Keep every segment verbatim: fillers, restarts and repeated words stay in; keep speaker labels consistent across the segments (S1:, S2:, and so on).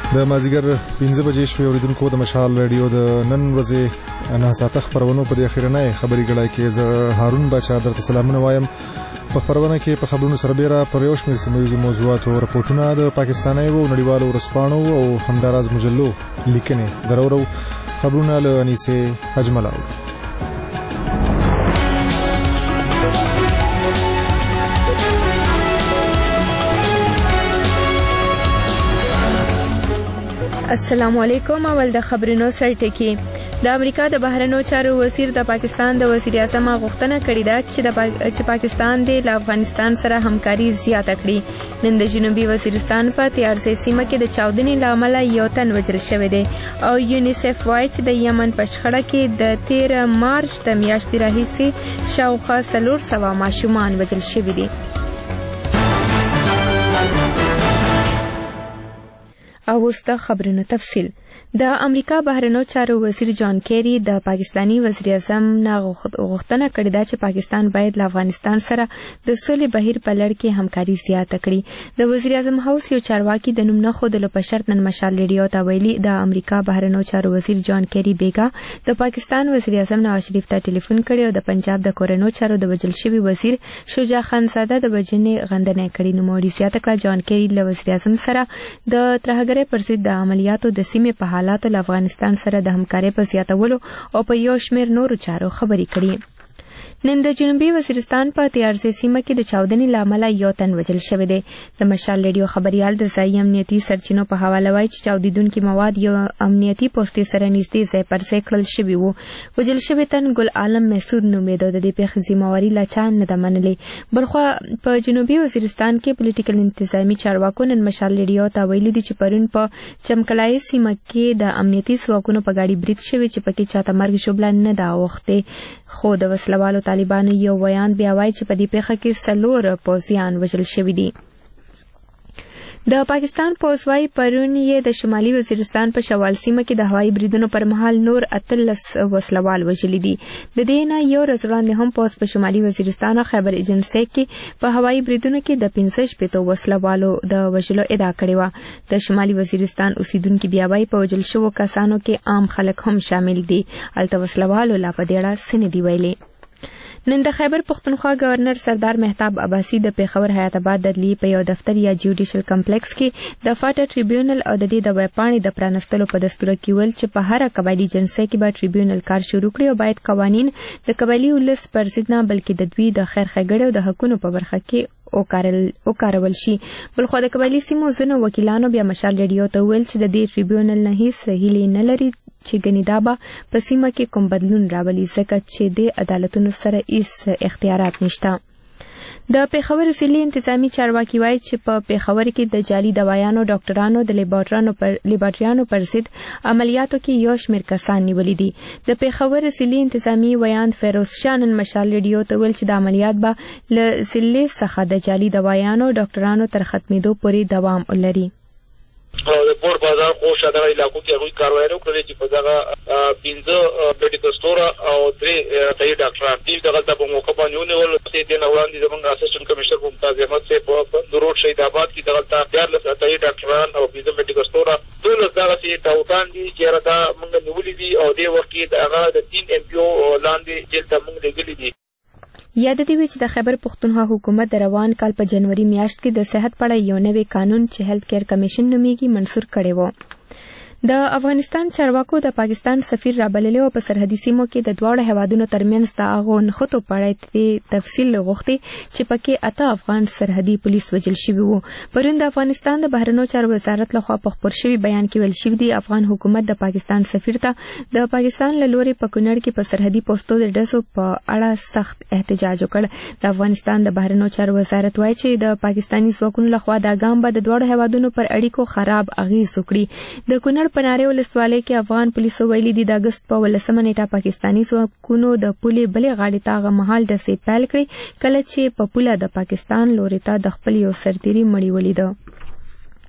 S1: د مازیګر پنځه بجې شوې اوریدونکو د مشال رادیو د نن ورځې نه ساته خبرونو په اخیرنۍ خبري کړای کې زه هارون بچا درته سلامونه وایم. په خبرونه کې په خبرونو سره بیره پر یو شمېر سیمه موضوعات او راپورټونه د پاکستاني او نړیوالو ورسپانو او همداراز مجلو لیکنې درورو خبرونه له انیسه اجمل.
S2: السلام علیکم. اول د خبرونو سرټکی. د امریکا د بهرنیو چارو وزیر د پاکستان د وزیر اعظم غوښتنه کړې ده چې د پا... چې پاکستان د افغانستان سره همکاري زیاته کړي. نن د جنوبي وزیرستان په تیارسي سیمه کې د چاودنې لامل یو تن وژل شوی دی او یونیسف وایي چې د یمن په شخړه کې د تیر مارچ د میاشتې راهیسې شاوخوا څلور سوه ماشومان وژل شوي دي. او اوس د خبرونو تفصیل. د امریکا بهرنیو چارو وزیر جان کیری د پاکستانی وزیر اعظم نه غوښتنه کړې ده چې پاکستان باید له افغانستان سره د سولې بهیر په لړ کې همکاري زیاته کړي. د وزیر اعظم هاوس یو چارواکي د نوم نه ښودلو په شرط نن مشال ریډیو ته ویلي د امریکا بهرنیو چارو وزیر جان کیری بیګا د پاکستان وزیر اعظم نواز شریف ته ټلیفون کړی او د پنجاب د کورنیو چارو د وژل شوي وزیر شجاع خان زاده د وژنې غندنه کړې. نوموړي زیاته کړه جان کیری له وزیر اعظم سره د ترهګرۍ پر ضد د عملیاتو د سیمې په حالاتو له افغانستان سره د همکارۍ په زیاتولو او په یو شمېر نورو چارو خبرې کړي. نن د جنوبي وزیرستان په تیارسي سیمه کې د چاودنې لامل یو تن وژل شوی دی. د مشال ریډیو خبريال د ځایي امنیتي سرچینو په حواله وایي چې چاودیدونکي مواد یو امنیتي پوستې سره نږدې ځای پر ځای کړل شوي وو. وژل شوی تن ګل عالم مسعود نومېده. د دې پیښې ذمہواري لا چا نه ده منلې. بلخوا په جنوبي وزیرستان کې پولیټیکل انتظامی چارواکو نن مشال ریډیو ته ویلي دي چې پرون په چمکلای سیمه کې د امنیتي ځواکونو په ګاډي برید شوی چې پکې چاته مرګ شوبله نه ده اوښتې. خو د وسلوالو طالبانو یو بیان بیا وایي چې په دې پیښه کې څلور پوځیان وژل شوي دي. د پاکستان پوځ وايي پرون یې د شمالي وزیرستان په شوال سیمه کې د هوایي بریدونو پر مهال نور اتلس وسلوال وژلي دي. د دې نه یو ورځ وړاندې هم پوځ په شمالي وزیرستان او خیبر ایجنسۍ کې په هوایي بریدونو کې د پنځه شپېتو وسلوالو د وژلو ادعا کړې وه. د شمالي وزیرستان اوسیدونکي بیا وايي په وژل شوو کسانو کې عام خلک هم شامل دي. هلته وسلوالو لا په دې اړه څه نه دي ویلي. نن د خیبر پښتونخوا گورنر سردار مهتاب عباسي د پیښور حیات آباد ددلی په یو دفتر یا جوډیشل کمپلیکس کې د فاټا ټریبیونل او د دې د ویبپاڼې د پرانستلو په دستور کې ویل چې په هر قبایلی جنسۍ کې به ټریبیونل کار شروع کړي او باید قوانین د قبایلی ولس پر ضد نه بلکې د دوی د خیر ښېګڼې او د حقونو په برخه کې او کارل او کارول شي. بلخو د قبایلی سیمو ځینو وکیلانو بیا مشال ریډیو ته ویل چې د دې ټریبیونل نه هیڅ هیلې نه لري چې ګنې دا به په سیمه کې کوم بدلون راولي ځکه چې د عدالتونو سره هیڅ اختیارات نشته. د پیښور ضلعي انتظامی چارواکي وایي چې په پیښور کې د جعلي دوايانو ډاکټرانو د لیبارټریانو پر لیبارټریانو پر ضد عملیاتو کې یو شمېر کسان نیولي دي. د پیښور ضلعي انتظامی ویاند فیروز شاه نن مشال ریډیو ته ویل چې د عملیات به له ضلع څخه د جعلي دوايانو ډاکټرانو تر ختمېدو پورې دوام ولري.
S3: د پور بازار خو شاده علاقو کې هغوی کاروایي وکړي چې په دغه پنځه میډیکل سټور او درې ځایي ډاکټران دي دغلته په موقع باندې ونیول. دې نه وړاندې زموږ اسسټنټ کمشنر ممتاز احمد صاحب په روډ شهید آباد کې دغلته دیارلس ځایي ډاکټران او پنځه میډیکل سټور دولس دغسې ټاوټان دي چې هغه دا موږ نیولي دي او دې وخت کې هغه د تین ایم پی او لاندې جیل ته موږ لېږلي دي.
S2: یاد دی چې د خیبر پښتونخوا حکومت د روان کال په جنوري میاشت کې د صحت په اړه یو نوی قانون چې هیلث کیر کمیشن نومیږي منسوخ کړی و. د افغانستان چارواکو د پاکستان سفیر رابللی او په سرحدي سیمو کې د دواړو هیوادونو ترمنځ د هغو نښتو په اړه تفصیل غوښتي چې پکې اته افغان سرحدي پولیس وژل شوي وو. پرون د افغانستان د بهرنیو چارو وزارت لخوا په خپور شوي بیان کې ویل شوي دي افغان حکومت د پاکستان سفیر ته د پاکستان له لوري په کونړ کې په سرحدي پوستو د ډزو په اړه سخت احتجاج وکړ. د افغانستان د بهرنیو چارو وزارت وایي چې د پاکستاني ځواکونو لخوا دا ګام به د دواړو هیوادونو پر اړیکو خراب اغیز وکړي. د کونړ په نارې ولسوالۍ کې افغان پولیسو ویلي دي د اګست په ولسمه نیټه پاکستاني ځواکونو د پولې بلې غاړې ته هغه مهال ډزې پیل کړې کله چې په پوله د پاکستان لوري ته د خپل یو سرتیري مړی ولیده.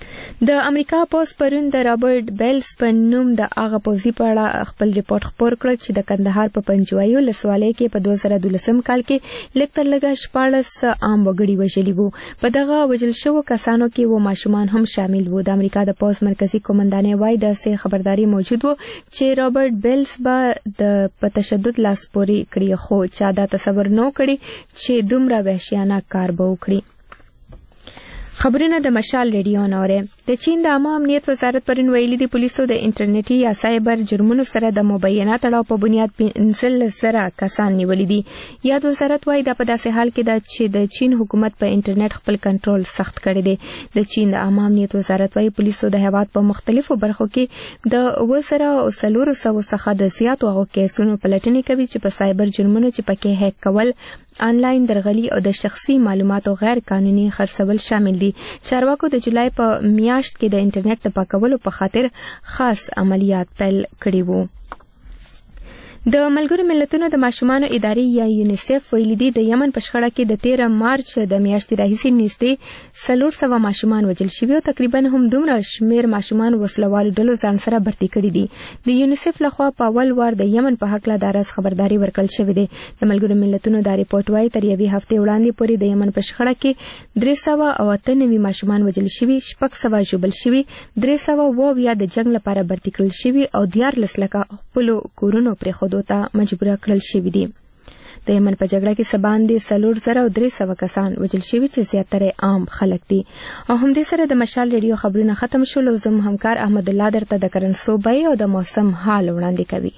S2: د امریکا پوز پرون د رابرټ بیلز په نوم د هغه پوزي په اړه خپل ریپورت خپور کړ چې د کندهار په پنجوایي ولسوالۍ کې په دوه زره دولسم کال کې لږ تر لږه شپاړس عام وګړي وژلي وو. په دغه وژل شوو کسانو کې و ماشومان هم شامل وو. د امریکا د پوز مرکزی قومندانۍ وایي داسې خبرداري موجود وو چې رابرټ بیلز به د په تشدد لاس پورې کړي، خو چا دا تصور نه کړی چې دومره وحشیانه کار به وکړي. خبرونه د مشال ریډیو نوره. د چین د عامه امنیت وزارت پرون ویلي دي پولیسو د انټرنیټي یا سایبر جرمونو سره د مبینه تړاو په بنیاد پنځلس زره کسان نیولي دي. یاد وزارت وایي دا په داسې حال کې ده چې د چین حکومت په انټرنیټ خپل کنټرول سخت کړی دی. د چین د عامه امنیت وزارت وایي پولیسو د هیواد په مختلفو برخو کې د اوه زره او څلور سوو څخه د زیاتو هغو کیسونو پلټنې کوي چې په سایبر جرمونو چې پکې هیک کول، آنلاین درغلي او د شخصي معلوماتو غیر قانوني خرڅول شامل دي. چارواکو د جولای په میاشت کې د انټرنیټ د پاکولو په خاطر خاص عملیات پیل کړي وو. د ملګرو ملتونو د ماشومانو ادارې یا یونیسف ویلي دي د یمن په شخړه کې د تیره مارچ د میاشتې راهیسې نږدې څلور سوه ماشومان وژل شوي او تقریبا هم دومره شمېر ماشومان وسلوالو ډلو ځان سره برتي کړي دي. د یونیسف لخوا په اول وار د یمن په هکله دا راز خبرداري ورکړل شوې ده. د ملګرو ملتونو دا ریپورټ وایي تر یوې هفتې وړاندې پورې د یمن په شخړه کې درې سوه او اته نوي ماشومان وژل شوي، شپږ سوه ژوبل شوي، درې سوه اووه اویا د جنګ لپاره برتي کړل شوي او دیارلس لکه خپلو کورونو پرېښودو ته مجبوره کړل شوي دي. د یمن په جګړه کې څه باندې څلور زره او درې سوه کسان وژل شوي چې زیاتره عام خلک دي. او همدې سره د مشال ریډیو خبرونه ختم شول او زم همکار احمد الله درته د کرنسو بیې او د موسم حال وړاندې کوي.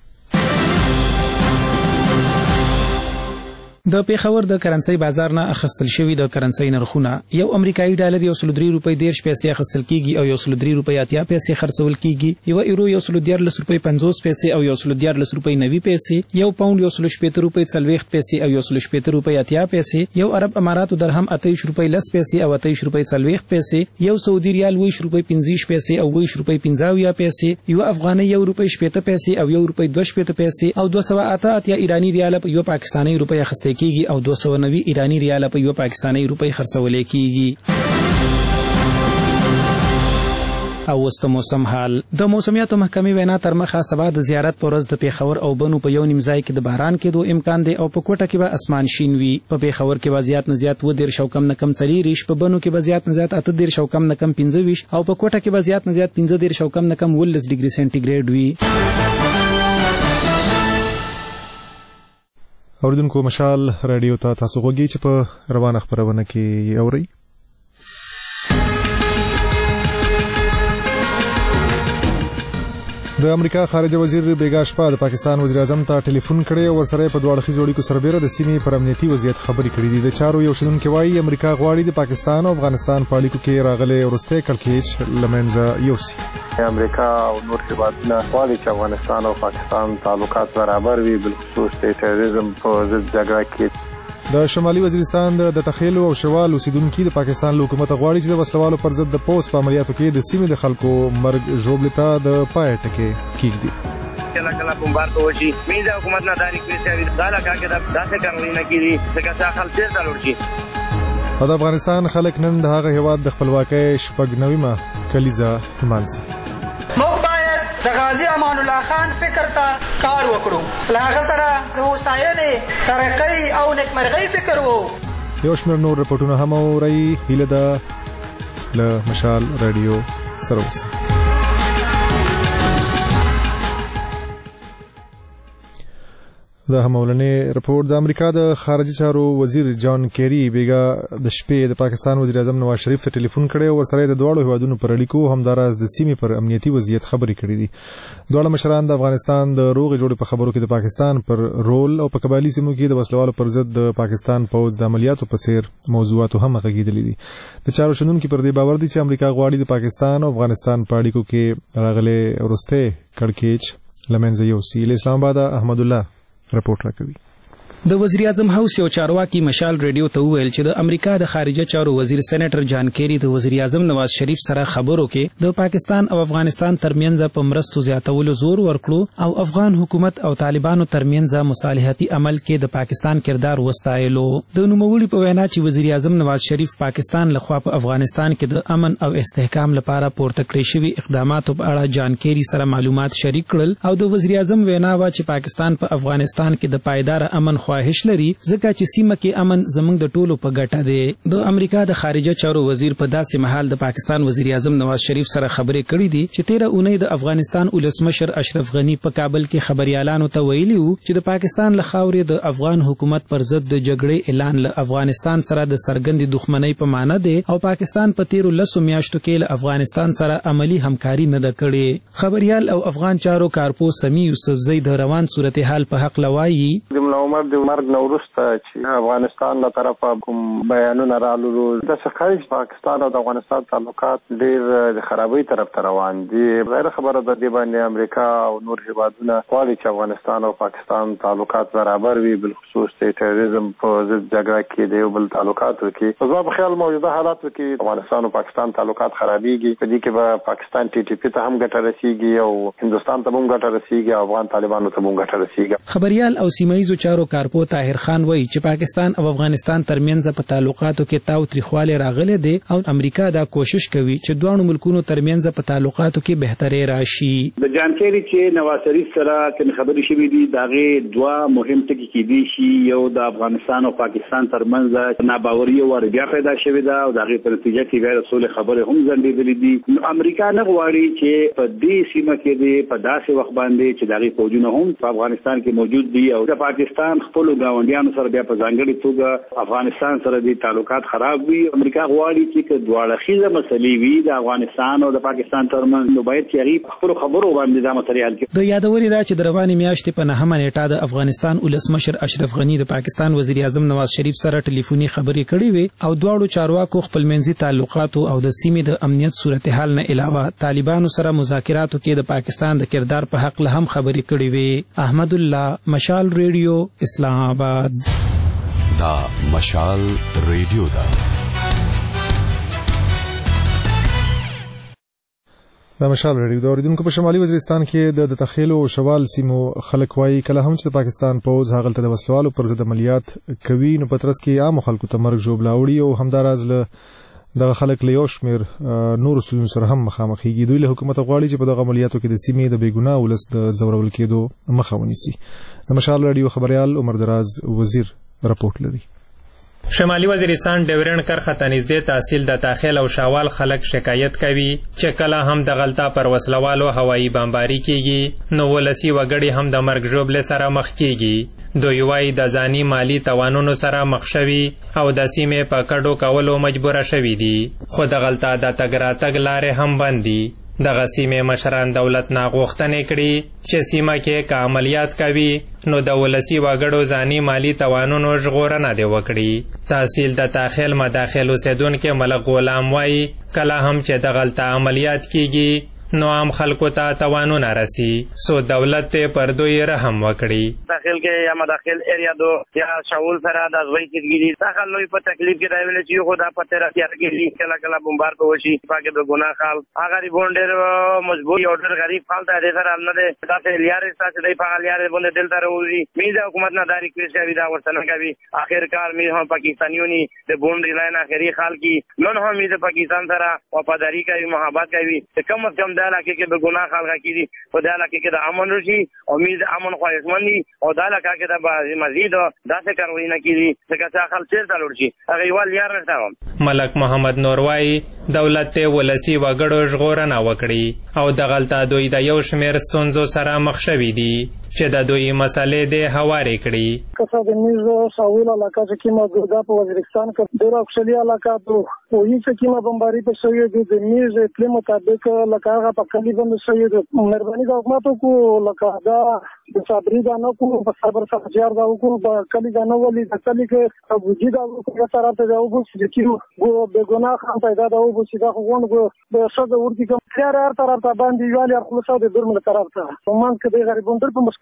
S4: د پیښور د کرنسي بازار نه اخیستل شوی د کرنسي نرخونه یو امریکایي ډالر یو سل درې روپۍ دیرش پیسې اخیستل کیږي او یو سل درې روپۍ اتیا پیسې خرڅول کیږي. یو یورو یو سل دیارلس روپۍ پنځوس پیسې او یو سل دیارلس روپۍ نوي پیسې، یو پاوند یو سل شپېته روپۍ څلوېښت پیسې او یو سل شپېته روپۍ اتیا پیسې، یو عرب اماراتو درهم اتهیش روپۍ لس پیسې او اتهیش روپۍ څلوېښت پیسې، یو سعودي ریال اوویشت روپۍ پنځه پیسې او اوویشت روپۍ پنځه اویا پیسې، یو افغاني یو روپۍ شپېته پیسې او یو روپۍ دوه شپېته پیسې او دوه سوه اته اتیا ایراني ریال په یو پاکستاني روپۍ اخیستل کیږي او دوه سوه نوي ایرانی ریال په یو پاکستاني روپۍ خرڅول کیږي. او وست موسم حال. د موسمیاتو محکمې وینا تر مخه سبا د زیارت پر ورځ د پیښور او بنو په یو نیم ځای کې د باران کېدو امکان دی او په کوټه کې به اسمان شین وي. په پیښور کې به زیات نه زیات اووه دېرش او کم نه کم څلېرویشت، په بنو کې به زیات نه زیات اته دېرش او کم نه کم پنځه ویشت او په کوټه کې به زیات نه زیات پنځه دېرش او کم نه کم اوولس ډیګري سینټیګریډ وي.
S1: اوریدونکو مشال رادیو ته تاسو غوږی چې په روانه خبرونه کې اوري. د امریکا خارجه وزیر بیګا شپه د پاکستان وزیر اعظم ته ټلیفون کړی او ورسره په دوه اړخیزو اړیکو سربېره د سیمې پر امنیتي وضعیت خبرې کړې دي. د چارو یو شنونکی وایي امریکا غواړي د پاکستان او افغانستان په اړیکو کې راغلي وروستی کړکېچ له منځه یوسي.
S5: امریکا او نور هیوادونه غواړي چې افغانستان او پاکستان تعلقات برابر وي، بالخصوص د تروریزم په ضد جګړه کې.
S1: د شمالي وزیرستان د تخیلو او شوال اوسیدونکو د پاکستان حکومت غواړي چې د وسلوالو پر ضد د پوس په عملیاتو کې د سیمې د خلکو مرګ ژوبل ته د پای ټکی کیږي.
S6: کله کله بمبارد وشي میزه حکومت نه داری کوي چې دا لکه کې دا داسې کارونه نه کیږي ځکه چې خلک ډېر ډالر شي.
S1: د افغانستان خلک نن د هغه هیواد د خپلواکۍ شپږ نویمه کلیزه لمانځي.
S7: موږ باید د غازی امان الله خان فکر ته کار وکړو، له هغه سره د هوساینې، ترقۍ او نیکمرغۍ فکر وو.
S1: یو شمېر نور رپورټونه هم اورئ. هیله ده له مشال رادیو سره اوسئ. د همولنې رپورټ د امریکا د خارجي چارو وزیر جان کیری بیګا د شپې د پاکستان وزیر اعظم نواز شریف ته ټلیفون کړی او ورسره د دواړو هیوادونو پر اړیکو همداراز د سیمې پر امنیتي وضعیت خبرې کړې دي. دواړه مشران د افغانستان د روغې جوړې په خبرو کې د پاکستان پر رول او په قبایلي سیمو کې د وسلوالو پر ضد د پاکستان پوځ د عملیاتو په څیر موضوعاتو هم غږېدلي دي. د چارو شنونکي پر دې باور دي چې امریکا غواړي د پاکستان او افغانستان په اړیکو کې راغلي وروستی کړکېچ له منځه یوسي. له اسلام آباد احمد الله رپورټ راکوي.
S4: د وزیر اعظم هاوس یو چارواکي مشال ریډیو ته وویل چې د امریکا د خارجه چارو وزیر سېنیټر جان کیری د وزیر اعظم نواز شریف سره خبرو کې د پاکستان او افغانستان ترمنځ په مرستو زیاتولو زور ورکړو او افغان حکومت او طالبانو ترمنځ مصالحتي عمل کې د پاکستان کردار وستایلو. د نوموړي په وینا چې وزیر اعظم نواز شریف پاکستان لخوا په افغانستان کې د امن او استحکام لپاره پورته کړی شوی اقداماتو په اړه جان کیری سره معلومات شریک کړل او د وزیر اعظم وینا وا چې پاکستان په افغانستان کې د پایدار امن خواهش لري ځکه چې سیمه کې امن زموږ د ټولو په ګټه دی. د امریکا د خارجه چارو وزیر په داسې مهال د پاکستان وزیر اعظم نواز شریف سره خبرې کړې دي چې تیره اونۍ د افغانستان ولسمشر اشرف غنی په کابل کې خبريالانو ته ویلي وو چې د پاکستان له خاورې د افغان حکومت پر ضد د جګړې اعلان له افغانستان سره د سرګندې دښمنۍ په معنی دی او پاکستان په تیرو لسو میاشتو کې له افغانستان سره عملی همکاري نه ده کړې. خبريال او افغان چارو کارپو سمی یوسف زئی د روان صورتحال په حق لوایي
S5: د ملا عمر د مرګ نو وروسته چې افغانستان له طرفه کوم بیانونه رالو د څخه پاکستان او د افغانستان تعلقات ډېر د خرابۍ طرف ته روان دي. غیر خبره ده د باندې امریکا او نور هیوادونه غواړي چې افغانستان او پاکستان تعلقات برابر وي بالخصوص د تروریزم په ضد جګړه کې د یو بل تعلقات وکړي. په ځواب خیال موجوده حالات کې افغانستان او پاکستان تعلقات خرابېږي په دې کې به پاکستان ټي ټي پی ته هم ګټه رسیږي او هندستان ته هم ګټه رسیږي او افغان طالبانو ته هم ګټه رسیږي.
S4: خبريال او سیمایي چارو کارپو طاهر خان وایي چې پاکستان او افغانستان ترمنځ په تعلقاتو کې تاو تریخواله راغله دي او امریکا دا کوشش کوي چې دوه ملکونو ترمنځ په تعلقاتو کې بهتري راشي.
S8: د جانکيري چې نواز شریف سره کوم خبرې شوې دي داغه دوه مهم ټکي کې دي چې یو د افغانستان او پاکستان ترمنځ ناباوري او ورګه پیدا شوې ده او داغه په نتیجه کې غیر رسول خبره هم ځنډېدلې دي. امریکا نه غواړي چې په دې سیمه کې دي په داسې وخت باندې چې داغه فوجونه هم په افغانستان کې موجود دي او د پاکستان خپل ګاونډیانو سره بیا په ځانګړي توګه افغانستان سره د تعلقات خراب وي. امریکا غواړي چې دواړه خيزه مسلې وي د افغانستان او د پاکستان ترمنځ نو باید چې خپل خبرو باندې دا ماتریال کې
S4: د یادوري دا چې د رواني میاشتې په نهمه نیټه د افغانستان ولسمشر اشرف غنی د پاکستان وزیر اعظم نواز شریف سره ټلیفوني خبرې کړې وي او دواړو چارواکو خپل منځي تعلقات او د سیمې د امنیت صورتحال نه علاوه طالبانو سره مذاکراتو کې د پاکستان د کردار په حق له هم خبرې کړې وي. احمد الله مشال ریډیو اسلام آباد.
S9: دا مشال ریډیو دا
S1: د مشال ریډیو د اوریدونکو په شمالي وزیرستان کې د تخیلو او شوال سیمو خلک وایي کله هم چې د پاکستان پوز هغلته د وسلوالو پر ضد عملیات کوي نو په ترڅ کې عام خلکو ته مرګ ژوبلاوړي او همداراز له دغه خلک له یو شمېر نور اصولونو سره هم مخامخېږي. دوی له حکومت غواړي چې په دغه عملیاتو کې د سیمې د بېګناه ولس د ځورول کېدو مخه ونیسي. د مشال راډیو خبريال عمر دراز وزیر رپورټ لري.
S10: شمالي وزیرستان ډیورن کرخه ته نږدې تحصیل د تاخیل او شاوال خلک شکایت کوي چې کله هم د غلطه پر وسلوالو هوایي بمباري کیږي نو ولسی وګړي هم د مرګ ژوبلې سره مخ کیږي. دوی وايي د ځاني مالی توانونو سره مخ شوي او د سیمې په کډو کولو مجبور شوي دي خو د غلطه د تګ راتګ لارې هم بند دي. دغه سیمې مشران دولت نه غوښتنې کړي چې سیمه کې که عملیات کوي نو د ولسی وګړو ځاني مالی توانونو ژغورنه دې وکړي. تحصیل د تاخیل مداخل اوسیدونکي ملک غلام وایي کله هم چې د غلطه عملیات کیږي نو عام خلکو ته توانونه رسی سو دولت ته پر دوی رحم وکړي.
S6: داخل کې یا مداخل ایریا دو یا شاول سره د ځوي کېږي داخل لوی په تکلیف کې راویل چې خو دا پته راځي چې کله کله بمبار په وشي پاکه د ګناه خال هغه ری بونډر مجبور یو ډېر غریب خال ته دې سره نه ده تاسو لیارې تاسو دې په لیارې باندې دل ته وروزي میزه حکومت نه داری کړی چې دا ورسره کوي اخر کار می هم پاکستانیونی د بونډ لاین اخري خال کې نن هم د پاکستان سره وفاداری کوي محبت کوي کم از کم دا علاقې کې د ګناه خلک کیږي په دا علاقې کې د امن رشي امید امن خواهشمندي او دا علاقې کې د مزید داسې کاروي نه کیږي چې خلک چیرته لور شي هغه یوال یار نه.
S10: ملک محمد نوروای دولت ته ولسی وګړو ژغورنه وکړي او د غلطه دوی د یو شمېر ستونزو سره مخ شوي دي چې د دوی مسلې دې هوارې کړي.
S11: کسا د میزو ساول علاقه چې کیما ګردا په وزیرستان کې ډېر اکثري علاقه ته وایي چې کیما بمباري په شوی دي د میز په مطابق لکه په کلی باندې شوی دي مهرباني د حکومت کو لکه دا د صبري دا نو کو په صبر سره جار دا کو په کلی دا نو ولې د کلی کې ابوجي دا کو سره ته دا وبو چې کیو ګو به ګناه خان پیدا دا وبو چې دا غون ګو د شذ ورتي کوم خیر هر طرف ته باندې ویالي خلاصو د درمل طرف ته ومان کې د غریبونو په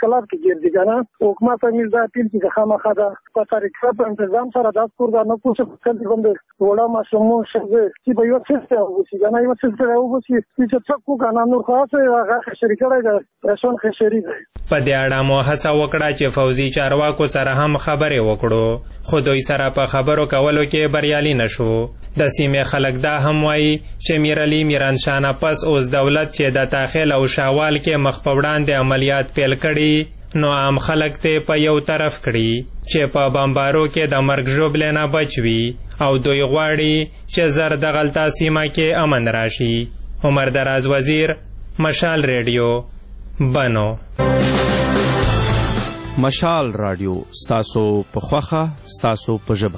S11: انقلاب کې ګرځي کنه حکومت میز دا پیل چې خامخا دا په طریقه په تنظیم سره دا کور دا نه کوڅه کله باندې وړا ماشومون شګه چې به یو څه وسی کنه یو څه څه وسی چې څه کو کنه نور خاصه هغه شریک راځي رسون خشري دی
S10: په دې اړه مو هڅه وکړه چې فوزي چارواکو سره هم خبرې وکړو خو دوی سره په خبرو کولو کې بریالي نشو د سیمې خلک دا هم وایي چې میر علي میرانشاه نه پس اوس دولت چې د تاخیل او شاوال کې مخ په وړاندې عملیات پیل کړي نو عام خلک ته په یو طرف کړي چې په بمبارو کې د مرګ ژوبلې نه بچ وي او دوی غواړي چې زر دغلته سیمه کې امن راشي. عمر دراز وزیر، مشال ریډیو، بنو.
S12: مشال رادیو ستاسو په خوخه ستاسو په ژبه.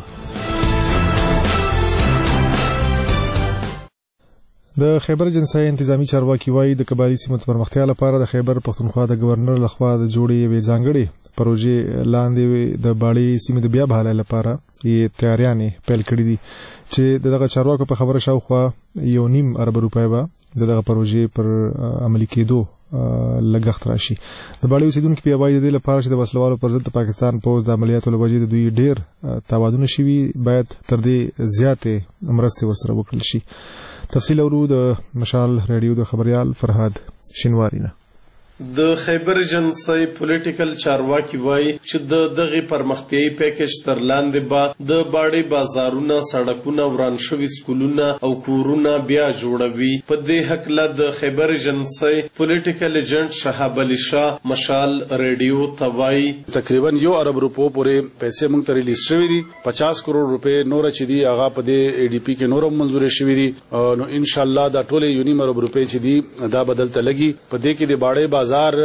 S1: د خیبر جنسای انتظامی چارواکي وایي د کبالي سیمو پرمختیا لپاره د خیبر پښتونخوا د گورنر لخوا د جوړې یوې ځانګړې پروژې لاندې د باړې سیمې د بیا بحالۍ لپاره یې تیاریانې پیل کړې دي چې دغه چارواکو په خبره شاوخوا یو نیم ارب روپۍ به دغه پروژې پر عملي کېدو لګښت راشي. د باړې اوسیدونکو بیا وایي د دې لپاره چې د وسلوالو پر ضد د پاکستان پوځ د عملیاتو له وجې د دوی ډېر تاوانونه شوي باید تر دې زیاتې مرستې ورسره وکړل شي. تفصیل اورو د مشال ریډیو د خبريال فرهاد شینواری نه.
S13: د خیبر جنسای پولیټیکل چارواکي وایي چې د دغه پرمختیایي پیکج تر لاندې به د باړې بازارونه، سړکونه، وران شوي سکولونه او کورونه بیا جوړوي. په دې هکله د خیبر جنسای پولیټیکل ایجنټ شهاب علي شاه مشال ریډیو ته وایي
S14: تقریبا یو ارب روپو پورې پیسې موږ ته ریلیز شوي دي. پچاس کروڑ روپې نور چې دي هغه په دې ای ډي پی کې نورم منظورې شوي دي. نو ان شاء الله دا ټول یو نیم ارب روپې چې دي دا بدلته لګي. په دې کې د باړې بازار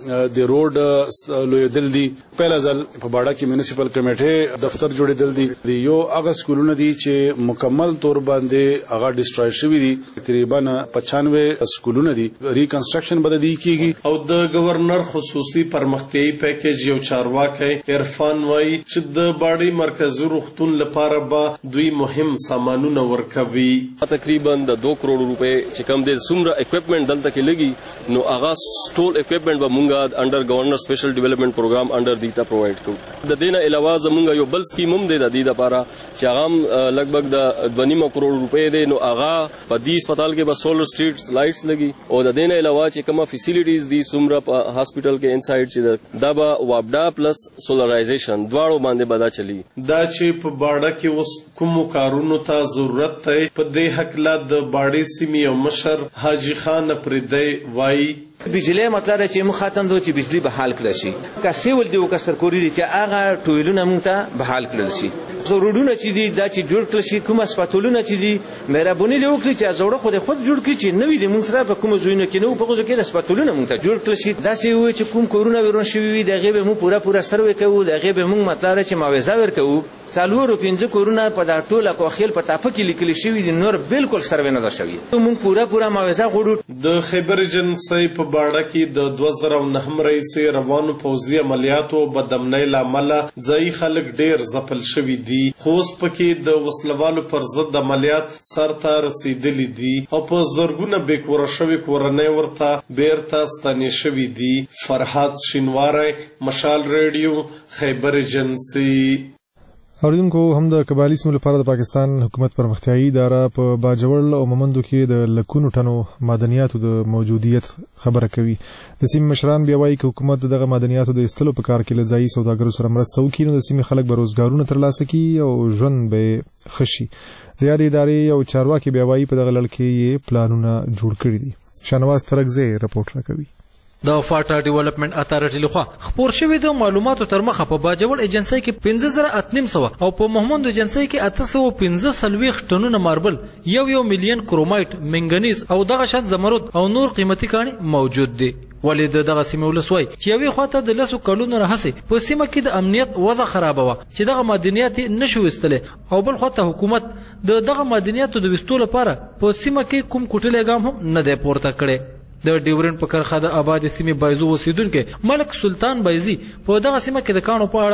S14: د روډ لوی دل دي. پهلا ځل په باړه کې میونسپل کمیټه دفتر جوړې دل دي. یو هغه سکولونه دي چې مکمل تور باندې هغه ډیسټروي شوي دي. تقریبا پچانوے سکولونه دي. ریکنسټرکشن بد دي کیږي.
S13: او د گورنر خصوصي پرمختیایي پیکج یو چارواکي عرفان وایي چې د باړې مرکزي روغتون لپاره به دوی مهم سامانونه ورکوي.
S15: تقریبا د دو کروڑ روپې چې کم دي سمره اکوپمنٹ دلته کې لګي نو هغه ټول اکوپمنٹ به مونږه انډر گورنر سپیشل ډیولپمنٹ پروګرام انډر دیتا پرووایډ کوو. د دینه علاوه زمونږ یو بل سکیم هم دی د دې لپاره چې هغه لګبګ د دوه نیم کروڑ روپۍ دی. نو هغه په دې هسپتال کې به سولر سټریټس لایټس لګي او د دینه علاوه چې کومه فیسیلیټیز دي سمره په هاسپټل کې انسایډ چې دا به وابډا پلس سولرایزیشن دواړو باندې بدا چلی.
S13: دا چې په باړه کې اوس کوم کارونو ته ضرورت دی په دې حقله د باړې سیمې یو مشر حاجی خان پردی وایي
S16: بجلی مطلب چې مو ختم دو چې بجلی بحال کړل شي. که سیول دی او که سرکوري دي چې هغه ټویلونه مونږ ته بحال کړل شي. ضرورونه چې دي دا چې جوړ کړل شي. کوم هسپتالونه چې دي مهرباني دې وکړي چې زوړه خود خود جوړ کړي چې نوې دي مونږ سره په کوم ځایونو کې نو په کوم ځای کې هسپتالونه مونږ ته جوړ کړل شي. دا چې وي چې کوم کورونا ویروس شوی وي دغه به مو پورا پورا سروې کوو. دغه به مونږ مطلب چې معاوضه ورکوو. څلور پنځه کورونا په دا ټوله کوخیل په تاپه کې لیکل شوی دي نور بالکل سروې نه ده شوی. مونږ پورا پورا معاوضه غوړو.
S13: د خیبر جنسای په باړه کې د دوه زره نهم رئیس روانو پوځي عملیاتو بدامنۍ لامل ځای خلک ډیر ځپل شوي دي. خو اوس پکې د وسلوالو پر ضد عملیات سرته رسیدلي دي او په زرګونه بې کوره شوي کورنۍ ورته بیرته ستنې شوي دي. فرهاد شینواری، مشال ریډیو، خیبر جنسي.
S1: اوریدونکو هم د کبالي سیمو لپاره د پاکستان حکومت پرمختیایي اداره په باجوړ او مومندو کې د لکونو ټنو معدنیاتو د موجودیت خبره کوي. د سیمې مشران بیا وایي چې حکومت دغه معدنیاتو د ایستلو په کار کې له ځایي سوداګرو سره مرسته وکړي نو د سیمې خلک به روزګارونه ترلاسه کړي او ژوند به ښه شي. د یادې ادارې یو چارواکي بیا وایي په دغه لړ کې یې پلانونه جوړ کړي دي. شانواز ترکزی رپورټ راکوي.
S17: د فاټا ډیولپمنٹ اتارټي لخوا خبر شوی د معلوماتو تر مخه په باجوړ ایجنسی کې پنځه زره اته نیم سوه او په محمد ایجنسی کې اته سوه پنځه څلوېښت ټنونه ماربل، یو یو میلیون کرومایټ، منګنیز او دغه شان زمرد او نور قیمتي کاڼي موجود دي. ولې د دغه سیمې ولسوای چې یوې خواته د لسو کلونو راهیسې په سیمه کې د امنیت وضع خرابه وه چې دغه معدنیات نشو ویستلی او بل خواته حکومت د دغه معدنیاتو د ویستو لپاره په سیمه کې کوم کوټلی ګام هم نه دی پورته کړی. د ډیورنډ په کرخه د آباد سیمې بایزو اوسیدونکي ملک سلطان بایزي په دغه سیمه کې د کاڼو په اړه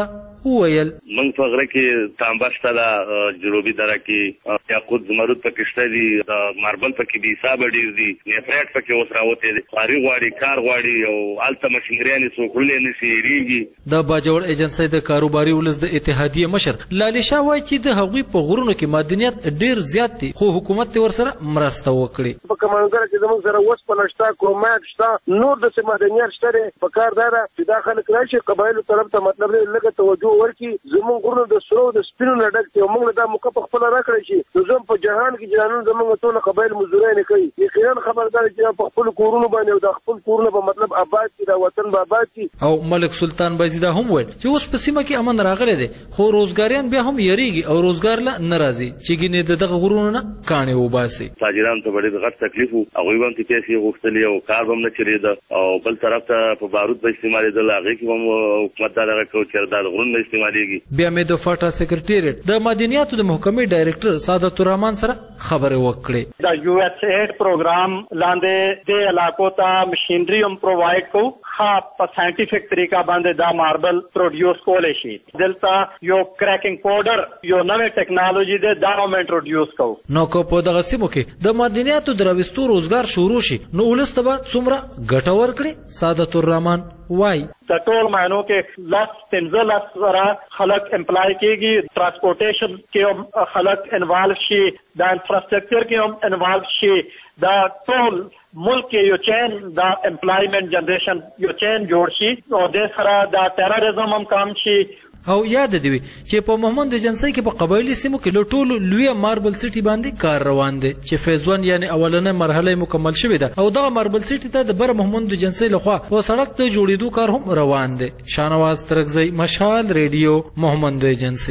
S17: وویل
S18: موږ په غره کې تانبه شته ده، جنوبي دره کې یاقوت زمرد پکې شته دي، ماربل پکې بې حسابه ډېر دي، نیفریټ پکې اوس راوتی دی، خواري غواړي، کار غواړي او هلته مشینریانې څوک وړلی نه شي، هېرېږي.
S17: د باجوړ ایجنسۍ د کاروباري ولس د اتحادیې مشر لالي شاه وایي چې د هغوی په غرونو کې معدنیات ډېر زیات دي، خو حکومت یې ورسره مرسته وکړي.
S11: په کمانګره کې زموږ سره وسپنه شته، کرومایټ شته، نور داسې معدنیات شته دی. په کار دا ده چې دا خلک راشي قبایلو طرف ته مطلب دی لږه توجه ورکړي. زموږ غرونه د سرو د سپینو نه ډک دي او موږ دا موقع په خپله راکړی شي. نو زه په جهان کې جهانون زموږ ټول قبایل مزدورۍ نه کوي. یقینا خبردار چې په خپل کورونو باندې او د خپل کورونو په مطلب آباد کړي، دا وطن به آباد کړي.
S17: او ملک سلطان بایزیده هم ویل چې اوس په سیمه کې امن راغلی دی، خو روزګاریان بیا هم یریږي او روزګار له نه راځي چې ګینې د دغه غرونو نه کاڼې وباسي.
S18: تاجرانو ته به ډېر غټ تکلیف و، هغوی به هم ترې پیسې غوښتلې او کار به هم نه چلېده او بل طرف ته په بارود به استعمالېدل، هغې کې به هم حکومت دا دغه کوي چې دا د غرونو نه استعمالېږي.
S17: بیا مې د فاټا سکرټریټ د معدنیاتو د محکمې ډایرکټر سعادت الرحمن سره خبرې وکړې.
S19: د یو ایس ایډ پروګرام لاندې د علاقو ته مشینری هم پرووایډ کوو، ښه په ساینټیفیک طریقه باندې دا ماربل پروډیوس کولی شي. دلته یو کریکینګ پاوډر یو نوې ټیکنالوژي ده، دا هم انټروډیوس کوو.
S17: نو که په دغه سیمو کې د معدنیاتو د راویستو روزګار شروع شي نو ولس ته به څومره ګټه ورکړي؟ سعادت الرحمن وای
S19: د ټول معنو کې لس پنځه لس زره خلک امپلای کېږي، ټرانسپورټیشن کې هم خلک انوالو شي، د انفراسټرکچر کې هم انوالو شي، دا ټول ملک کې یو چین دا امپلایمنٹ جنریشن یو چین جوړ شي او د سره دا ټیرریزم هم کم شي.
S17: او یاد دی چې په محمد ایجنسۍ کې په قبایلی سیمو کې له ټولو لویه ماربل سیټي باندې کار روان دی چې فیز ون یعنی اولنۍ مرحله مکمل شوې ده او دغه ماربل سیټي ته د بر محمد ایجنسۍ لخوا په سړک ته جوړېدو کار هم روان دی. شانواز ترکزی، مشال ریډیو، محمد ایجنسۍ.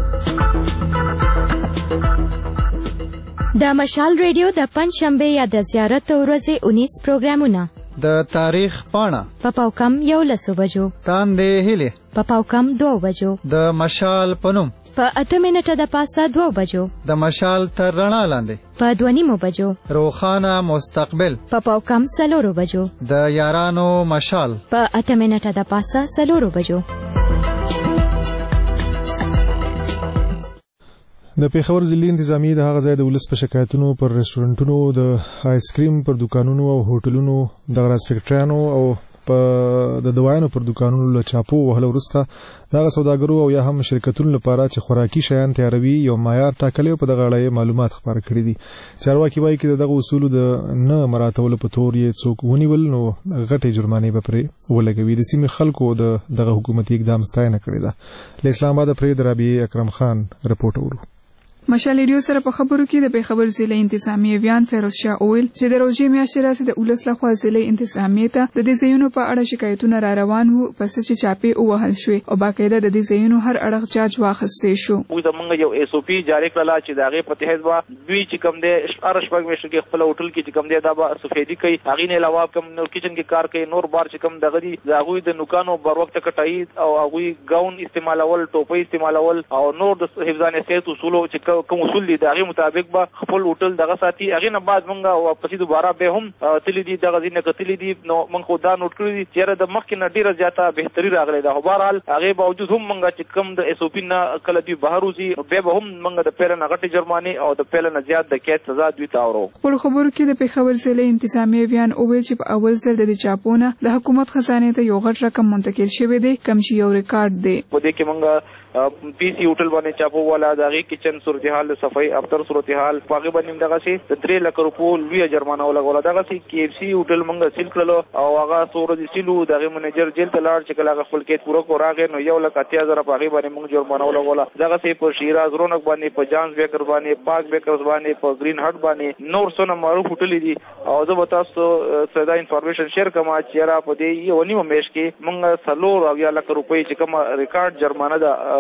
S20: د مشال ریډیو د پنځ شنبه یا د زیارت ورځې اونیس پروګرامونه
S21: د تاریخ پاڼه
S20: په پاوکم یولسو بجو،
S21: تاندې هیلې
S20: په پاوکم دوه بجو،
S21: د مشال پنوم
S20: په اته منټه د پاسه دوه بجو،
S21: د مشال تر رڼا لاندې
S20: په دوه نیمو بجو،
S21: روښانه مستقبل
S20: په پاوکم څلورو بجو،
S21: د یارانو مشال
S20: په اته منټه د پاسه څلورو بجو.
S1: د پیښور ضلعي انتظامیه د هغه ځای د ولس په شکایتونو پر رستورانټونو، د آیس کریم پر دکانونو او هوټلونو، د غراس فیکټریانو او په د دوايانو پر دکانونو له چاپو وهلو وروسته دغه سوداګرو او یا هم شرکتونو لپاره چې خوراکي شیان تیاروي یو معیار ټاکلی او په دغه اړه معلومات خپاره کړي دي. چارواکي وایي چې دغه اصولو د نه مراعاتولو په تور یې څوک ونیول نو غټې جرمانې به پرې ولګوي. د سیمې خلکو د دغه حکومتي اقدام ستاینه کړې ده. له اسلام آباد پرې د رابعې اکرم خان رپورټ اورو.
S22: مشال ریډیو سره په خبرو کې د پیښور ضلع انتظامیه ویان فیروز شاه اویل چې د روزي میاشتې راځي د ولس لخوا ضلع انتظامیه ته د دې ځایونو په اړه شکایتونه را روان وو، پس چې چاپی وهل شوې او باقاعده د دې ځایونو هر اړخ جاج واخیستې شو.
S3: موږ زمونږ یو ایس او پی جاری کړل چې دا غي په تحت با دوی چې کوم دي ارش پګ میشن کې خپل هوټل کې چې کوم دي دا به سفیدی کوي، هغه نه علاوه کوم نو کچن کې کار کوي، نور بار چې کوم دغه دي هغه د نوکانو بر وخت کټای او هغه گاون استعمالول، ټوپۍ استعمالول او نور د حفظان صحت اصول چې کوم اصول دي هغه مطابق به خپل هوټل دغه ساتي. هغه نه بعد مونږه واپس دوباره به هم تللی دي دغه ځینې کتلی دي نو مونږ خو دا نوٹ کړی دي چې د مخکې نه ډیره زیاته بهتري راغلی ده. خو بهرحال هغه باوجود هم مونږ چې کم د ایس او پی نه کله دوی بهر وځي به هم مونږ د پیل نه غټي جرمانه او د پیل نه زیات د قید سزا دوی ته اورو.
S22: په خبرو کې د پیښور ضلع انتظامیه ویان اویل چې په اول ځل د چاپونه د حکومت خزانه ته یو غټ رقم منتقل شوی دی، کم چې یو ریکارډ دی.
S3: په دې کې مونږ پی سی هوټل باندې چاپو والا دغه کچن صورتحال صفائی افطر صورتحال پاګه باندې دغه سي د درې لک روپو لوی جرمانه ولګول. دغه سي کی اف سی هوټل مونږ سیل کړلو او هغه سورج سیلو دغه منیجر جیل ته لاړ چې کله خپل کې پوره کو راغې نو یو لک اتیا زره پاګه باندې مونږ جرمانه ولګول. دغه سي په شیراز رونق باندې، په جانز بیکر باندې، پاک بیکرز باندې، په گرین هټ باندې نور څونه معروف هوټل دي او زه به تاسو ساده انفارمیشن شیر کوم چې را په دې یو نیمه میش کې مونږ سلور او یا لک روپۍ چې کوم ریکارډ جرمانه ده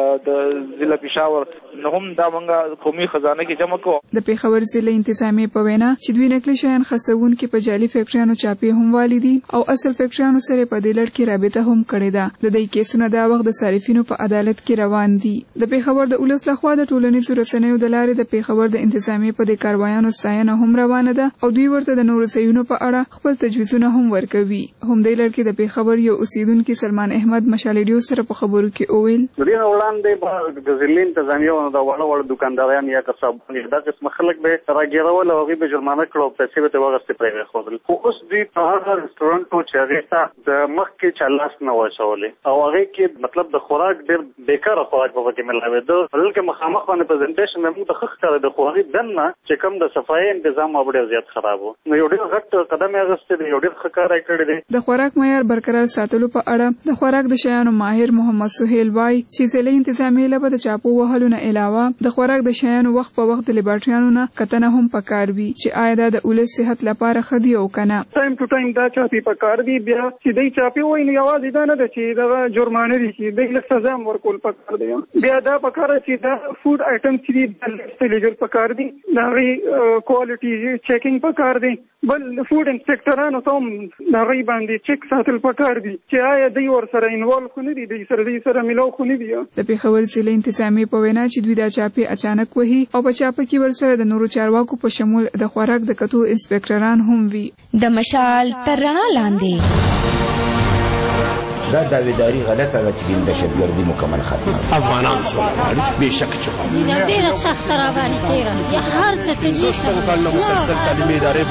S3: د ضلع پېښور نو هم دا موږ قومي خزانه کې جمع کوو.
S22: د پېښور ضلع انتظامیې په وینا چې دوی نقلي شیان خرڅونکي په جعلي فیکټریانو چاپې هم والي دي او اصل فیکټریانو سره په دې لړ کې رابطه هم کړې ده. د دې کیسونه دا وخت د صارفینو په عدالت کې روان دي. د پېښور د ولس لخوا د ټولنیزو رسنیو د لارې د پېښور د انتظامیې په دې کاروایانو ستاینه هم روانه ده او دوی ورته د نورو ځایونو په اړه خپل تجویزونه هم ورکوي. هم دې لړ کې د پېښور یو اوسیدونکي سلمان احمد مشال ریډیو سره په خبرو کې وویل
S2: دغه وړاندې د ضلع انتظامیه او د وړو وړو دکانداران یا کسبونه دا قسم خلک به راګیرول او هغه به جرمانه کړو پیسې به ورغستې پرې خورل. خو اوس دوی په هغه رستورانت چې هغه ته د مخ کې چلاس نه وښولې او هغه کې مطلب د خوراک ډېر بیکاره خوراک په کې ملاوي ده. بلکې مخامخ باندې پریزنټیشن موږ د خخ کړه د خوراک دنه چې کوم د صفایي تنظیم او ډېر زیات خراب وو. نو یو ډېر غټ قدم یې غوښته دی، یو ډېر ښه کار یې کړی دی.
S22: د خوراک معیار برقرار ساتلو په اړه د خوراک د شیانو ماهر محمد سهیل وای چې ضلع انتظامیې له د چاپو وهلو نه علاوه د خوراک د شیانو وخت په وخت د لیبارټریانو نه کتنه هم پکار وي چې آیا دا د ولس صحت لپاره ښه دي او کنه.
S7: ټایم ټو ټایم دا چاپی پکار دي. بیا چې دای چاپی وای نو یوازې دا نه ده چې دا جرمانه دي چې دای له سزا ورکول پکار دي. بیا دا پکار چې دا فود آیټم چې د لیګل پکار دي دا غي کوالټي چیکینګ پکار دي. بل فود انسپکټرانو ته دا غي باندې چیک ساتل پکار دي چې آیا دوی ور سره انوالو خو نه دي، دوی سره دوی سره ملاو خو نه دي.
S22: د پېښور ضلع انتظامیې په وینا چې دوی دا چاپی اچانک وهي او په چاپه کې ورسره د نورو چارواکو په شمول د خوراک د کتو انسپکټران هم وي.
S20: د مشال تر رڼا لاندې
S23: دا داویداری غلطه ده چې د دهشتګردي مکمل ختمه
S24: افغانان څومره بېشکه چې
S25: ډېره سخته راباندې تېره یا هر څه کوي
S24: شپږ کال نه مسلسل تعلیمي ادارې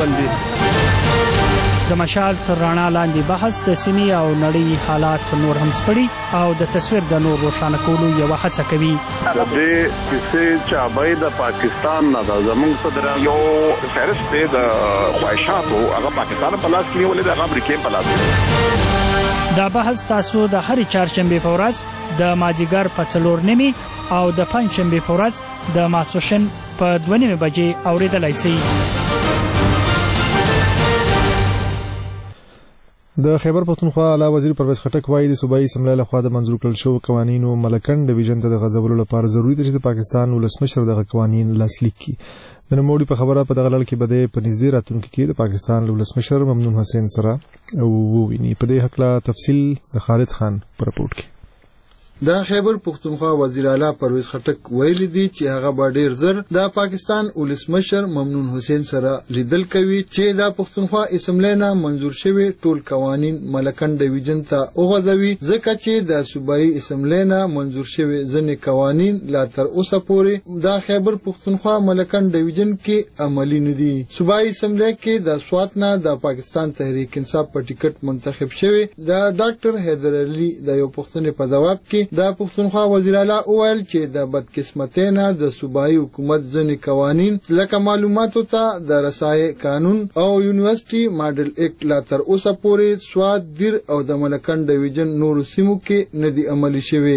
S24: بندي.
S26: د مشال تر رڼا لاندې بحث د سیمې او نړۍ حالات نور هم سپړي او د تصویر د نور روښانه کولو یوه هڅه کوي.
S27: د دې کیسې چابۍ د پاکستان نه ده. زموږ صدر یو فهرست دی د خواهشاتو، هغه پاکستان په لاس کې نیولې ده، هغه امریکې په لاس کې.
S26: دا بحث تاسو د هرې چهارشنبې په ورځ د مازدیګر په څلور نیمې او د پنجشنبې په ورځ د ماسپښین په دوه نیمې بجې اورېدلی شئ.
S1: د خیبر پښتونخوا اعلی وزیر پرویز خټک وایي د صوبایي اسمبلی لخوا د منظور کړل شوو قوانینو ملکن ډیویژن ته د غځولو لپاره ضروري ده چې د پاکستان ولسمشر دغه قوانین لاسلیک کړي. د نوموړي په خبره په دغه لړ کې بده په نږدې راتلونکي کې د پاکستان ولسمشر ممنون حسین سره وویني. په دې حق لا تفصیل د خالد خان په رپورټ کې.
S28: د خیبر پښتونخوا وزیر اعلی پرویز خټک ویلي دي چې هغه به ډیر زر د پاکستان ولسمشر ممنون حسین سره لیدل کوي چې د پښتونخوا اسمبلی نه منظور شوی ټول قوانین ملکن ډیویژن ته وغځوي، ځکه چې د صوبایي اسمبلی نه منظور شوی ځینې قوانین لا تر اوسه پورې د خیبر پښتونخوا ملکن ډیویژن کې عملي نه دي. صوبایي اسمبلی کې د سوات نه د پاکستان تحریک انصاف په ټیکټ منتخب شوی د ډاکټر حیدر علي د یو پوښتنې په جواب کې د پښتونخوا وزیر اعلی وویل چې د بدقسمتۍ نه د صوبایي حکومت ځینې قوانین لکه معلوماتو ته د رسایۍ قانون او یونیورسيټي ماډل اکټ لا تر اوسه پورې سوات دیر او د ملکن ډیویژن نورو سیمو کې نه دي عملي شوي.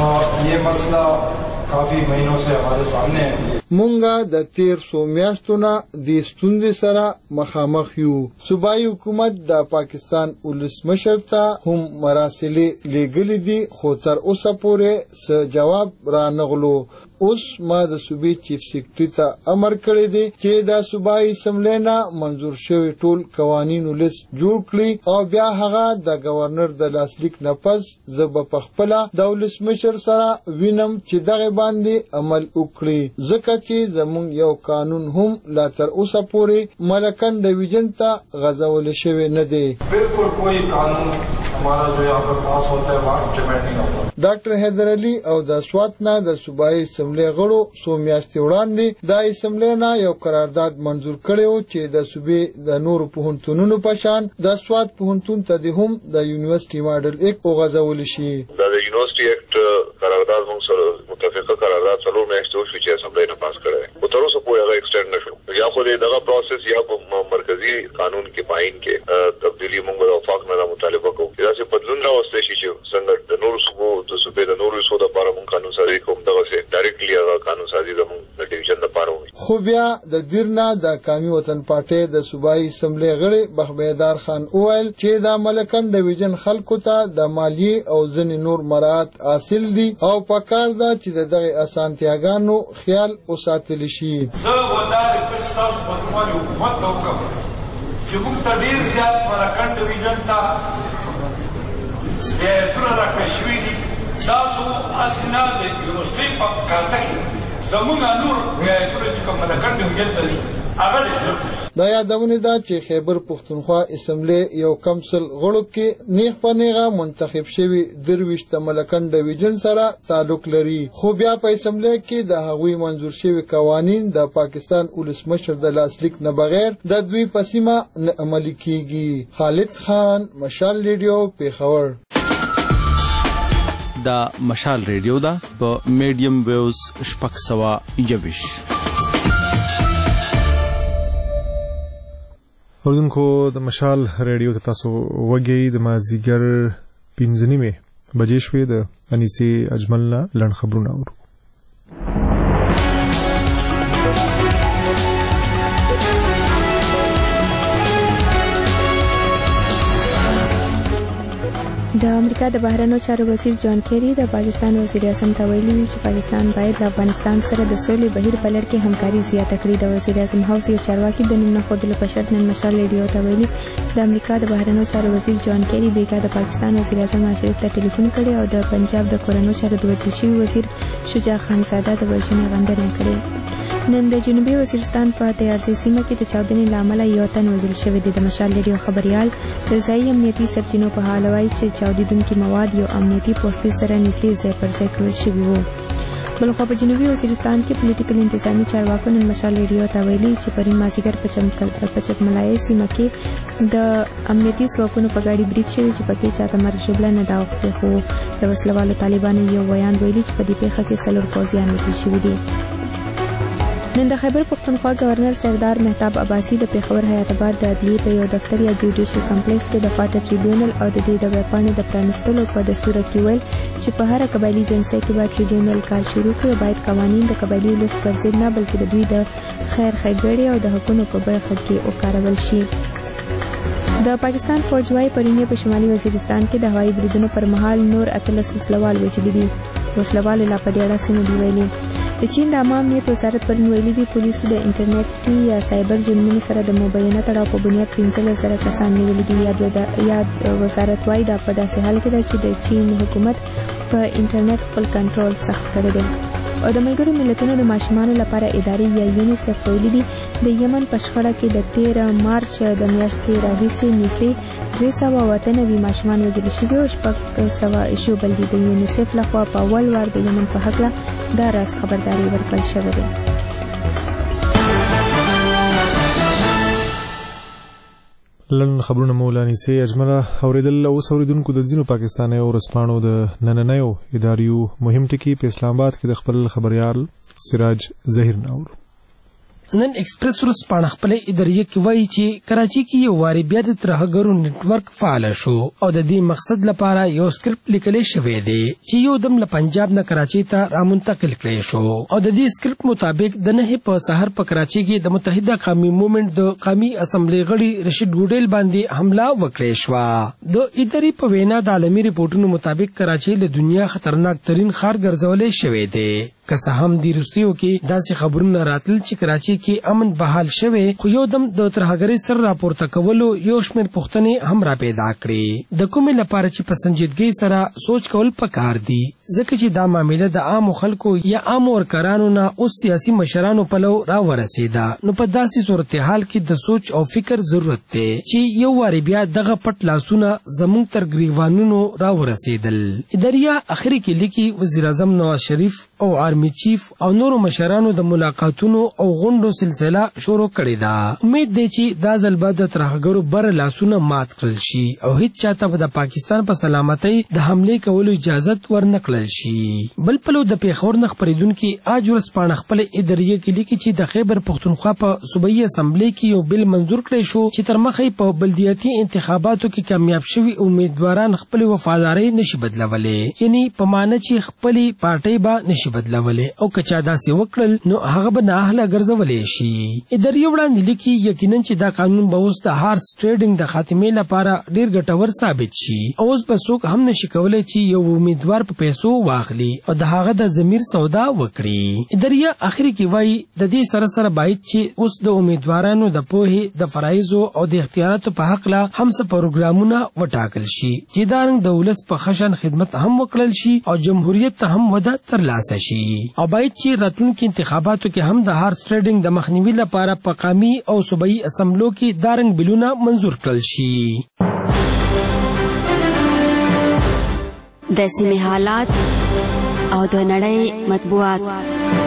S29: یہ مسئلہ کافی مہینوں سے ہمارے سامنے ہے.
S28: مونږه د تیر څو میاشتو نه د ستونزې سره مخامخ یو. صوبایي حکومت د پاکستان ولسمشر ته هم مراسلې لیږلې دي خو تر اوسه پورې څه جواب را نغلو. اوس ما د صوبې چیف سیکرټري ته امر کړی دی چې د صوبایي اسمبلی نه منظور شوي ټول قوانینو لیست جوړ کړي او بیا هغه د گورنر د لاسلیک نه پس زه به پخپله د ولسمشر سره وینم چې دغه باندې عمل وکړي، ځکه چې زموږ یو قانون هم لا تر اوسه پورې ملکن ډیویژن ته غځول شوی نه دی.
S29: بالکل کوئی قانون ہمارا جو یہاں پر پاس ہوتا ہے وہاں امپلیمنٹ نہیں ہوتا.
S28: ډاکټر حیدر علي او د سوات نه د صوبایي اسمبلی غړو څو میاشتې وړاندې د اسمبلی نه یو قرارداد منظور کړی و چې د صوبې د نورو پوهنتونونو په شان د سوات پوهنتون ته د هم د یونیورسيټي ماډل اکټ وغځول شي.
S30: دا د یونیورسيټي اکټ قرارداد موږ سره متفقه قرارداد څلور میاشتې وشوه چې اسمبلی نه پاس کړی او تر اوسه پورې هغه ایکسټینډ نشو. یا خو دغه پروسس یا په مرکزی قانون کې پاین کې تبدیلی موږ د وفاق نه مطالبه کوو چې داسې بدلون راوستي شي چې څنګه د نورو صوبو د صوبې د نورو صوبو لپاره موږ قانون سازي کوم دغه سي ډایرکټلی هغه قانون سازي زموږ د ډیویژن لپاره وي.
S28: خو خو بیا د دیرنا د قومي وطن پارټي د صوبایي اسمبلی غړي بخبیدار خان وویل چې د ملکن ډیویژن خلکو ته د مالیې او ځینې نور مراعات حاصل دي او پکار ده چې د دغه اسانتیاګانو خیال وساتل شي.
S4: زه ودا د پښتاس په کومه حکومت ته وکم چې موږ ته ډیر زیات ملکن ډیویژن ته بیعتونه راکړل شوي دي. تاسو اسنه د یونیورسټۍ په کاته کې زموږ نور بیعتونه چې کوم ملکن ډیویژن ته دي
S28: دا یادونه ده چې خیبر پښتونخوا اسمبلی یو کمسل غړو کې نیغ په نیغه منتخب شوي درویشت ملکن ډیویژن سره تعلق لري، خو بیا په اسمبلی کې د هغوی منظور شوي قوانین د پاکستان ولسمشر د لاسلیک نه بغیر د دوی په سیمه نه عملي کیږي. خالد خان، مشال ریډیو، پیښور.
S5: دا مشال ریډیو ده په میډیم ویوز شپږ سوه یویش.
S1: اوردونکو د مشال ریډیو ته تاسو وګورئ. د مازیګر پنځه نیمې بجې شوې. د انیسې اجمل نه لنډ خبرونه اورو.
S20: د امریکا د بهرنیو چارو وزیر جان کیری د پاکستان وزیر اعظم ته ویلي چې پاکستان باید د افغانستان سره د سولې بهیر په لړ کې همکاري زیاته کړي. د وزیر اعظم هاوس یو چارواکي د نوم نه ښودلو په شرط نن مشال ریډیو ته ویلي چې د امریکا د بهرنیو چارو وزیر جان کیری بیګا د پاکستان وزیر اعظم نواز شریف ته ټلیفون کړی او د پنجاب د کورنیو چارو د وزیر شوي وزیر شجاع خان زاده د وژنې غندنه کړې. نن د جنوبي وزیرستان په تیازي سیمه کې د چاودنې له امله یو تن وژل شوی دی. د مشال ریډیو خبریال د ځایي امنیتي سرچینو په حواله وایي چې چاودېدونکي مواد یو امنیتي پوستې سره نږدې ځای پر ځای کړل شوي وو. بلخوا په جنوبي وزیرستان کې پولیټیکل انتظامي چارواکو نن مشال ریډیو ته ویلي چې پرون مازدیګر په چکملایي سیمه کې د امنیتي ځواکونو په ګاډي برید شوی چې پکې چاته مرګ ژوبله نه ده اوښتې، خو د وسلوالو طالبانو یو ویان ویلي چې په دې پیښه کې څلور پوځیان وژل شوي دي. نن د خیبر پښتونخوا گورنر سردار مهتاب عباسي د پېښور حیات آباد د عدلیې په یو دفتر یا جوډیشل کمپلیکس کې د فاټا ټریبیونل او د دې د ویبپاڼې د پرانیستلو په دستور کې ویل چې په هره قبایلي جنسۍ کې باید ټریبیونل کار شروع کړي. باید قوانین د قبایلي ولس پر ضد نه بلکې د دوی د خیر ښېګڼې او د حقونو په برخه کې وکارول شي. د پاکستان فوج وايي پرونی په شمالي وزیرستان کې د هوایي بریدونو پر مهال نور اتلس وسلوال وژلي دي. وسلوالو لا په دې اړه څه نه دي ویلي. د چین د عامه امنیت وزارت پرون ویلي دي پولیسو د انټرنیټي یا سایبر جرمونو سره د مبینه تړاو په بنیاد پنځلس زره کسان نیولي دي. یاد وزارت وايي دا په داسې حال کې ده چې د چین حکومت په انټرنیټ خپل کنټرول سخت کړی دی. او د ملګرو ملتونو د ماشومانو لپاره ادارې یا یونیسف ویلي دي د یمن په شخړه کې د تیره مارچ د میاشتې راهیسې نږدې درې سوه اوته نوي ماشومان وژل شوي او شپږ سوه ژوبل دي. د یونیسف لخوا په اول وار د یمن په هکله دا راز خبرداری ورکړل شوې ده.
S1: لن خبرونه مولانی سي اجمله اوریدل او اوریدونکو د ځینو پاکستاني او رسپانو د نننیو اداریو مهم ټکی په اسلام آباد کې د خپل خبريال سراج ظهیر نور.
S6: نن ایکسپریس ورسپانه خپل اداریه کې وایي چې کراچي کې یو واری بیا د ترهګرو نتورک فعال شو او د دې مقصد لپاره یو سکرپټ لیکل شوی دی چې یو دم له پنجاب نه کراچي ته رامنتقل کړی شو او د دې سکرپټ مطابق د نه په سحر په کراچي کې د متحده قومي موومېنټ د قومي اسمبلی غړي رشید ګوډیل باندې حمله وکړې شو. د اداري په وینا د عالمي ریپورتونو مطابق کراچي له دنیا خطرناک ترين ښار ګرځولې شوی دی. که څه هم د روسیو کې داسې خبرونه راتل چې کراچي کې امن بحال شوه، خو یو دم د ترهګرۍ سر راپورته کولو یو شمېر پوښتنې هم را پیدا کړې. د کومې لپاره چې په سنجیدګۍ سره سوچ کول پکار دي، ځکه چې دا معامله د عامو خلکو یا عامو ورکرانو نه اوس سیاسي مشرانو په لور را ورسېده. نو په داسې صورتحال کې د سوچ او فکر ضرورت دی چې یو واری بیا دغه پټ لاسونه زموږ تر ګریوانونو را ورسېدل. اداریه اخري کې لیکي وزیر اعظم نواز شریف او آرمی چیف او نورو مشرانو د ملاقاتونو او غونډو سلسله شروع کړې ده. امید دی چې دا ځل به د ترهګرو بر لاسونه مات کړل شي او هیڅ چاته به د پاکستان په سلامتۍ د حمله کولو اجازه ورنکړل شي. بل پلو د پیښور نه خبرېدونکي آج ورځپاڼه خپل اداریه کې لیکي چې د خیبر پښتونخوا په صوبایي اسمبلی کې یو بل منظور کړی شو چې تر مخې په بلدیاتي انتخاباتو کې کامیاب شوي امیدواران خپل وفاداري نشي بدلولی، یعنی په معنی چې خپل پارټۍ به نشي بدلولی او که چا داسې وکړل نو هغه به نااهله ګرځولی کېدلی شي. اداري وړاندې لیکي یقینا چې دا قانون به اوس د هارس ټریډینګ د خاتمې لپاره ډیر ګټور ثابت شي. اوس به څوک هم نشي کولی چې یو امیدوار په پیسو واخلي او د هغه د ضمیر سودا وکړي. اداریه اخري کې وایي د دې سره سره باید چې اوس د امیدوارانو د پوهې د فرایضو او د اختیاراتو په حق لا هم څه پروګرامونه وټاکل شي چې دا رنګ د ولس په خشن خدمت هم وکړل شي او جمهوریت ته هم وده ترلاسه شي. او باید چې راتلونکي انتخاباتو کې هم د هارس ټریډینګ د مخنیوي لپاره په قومي او صوبایي اسمبلو کې دا رنګ بلونه منظور کړل شي.
S8: د سیمې حالات او د نړۍ مطبوعات.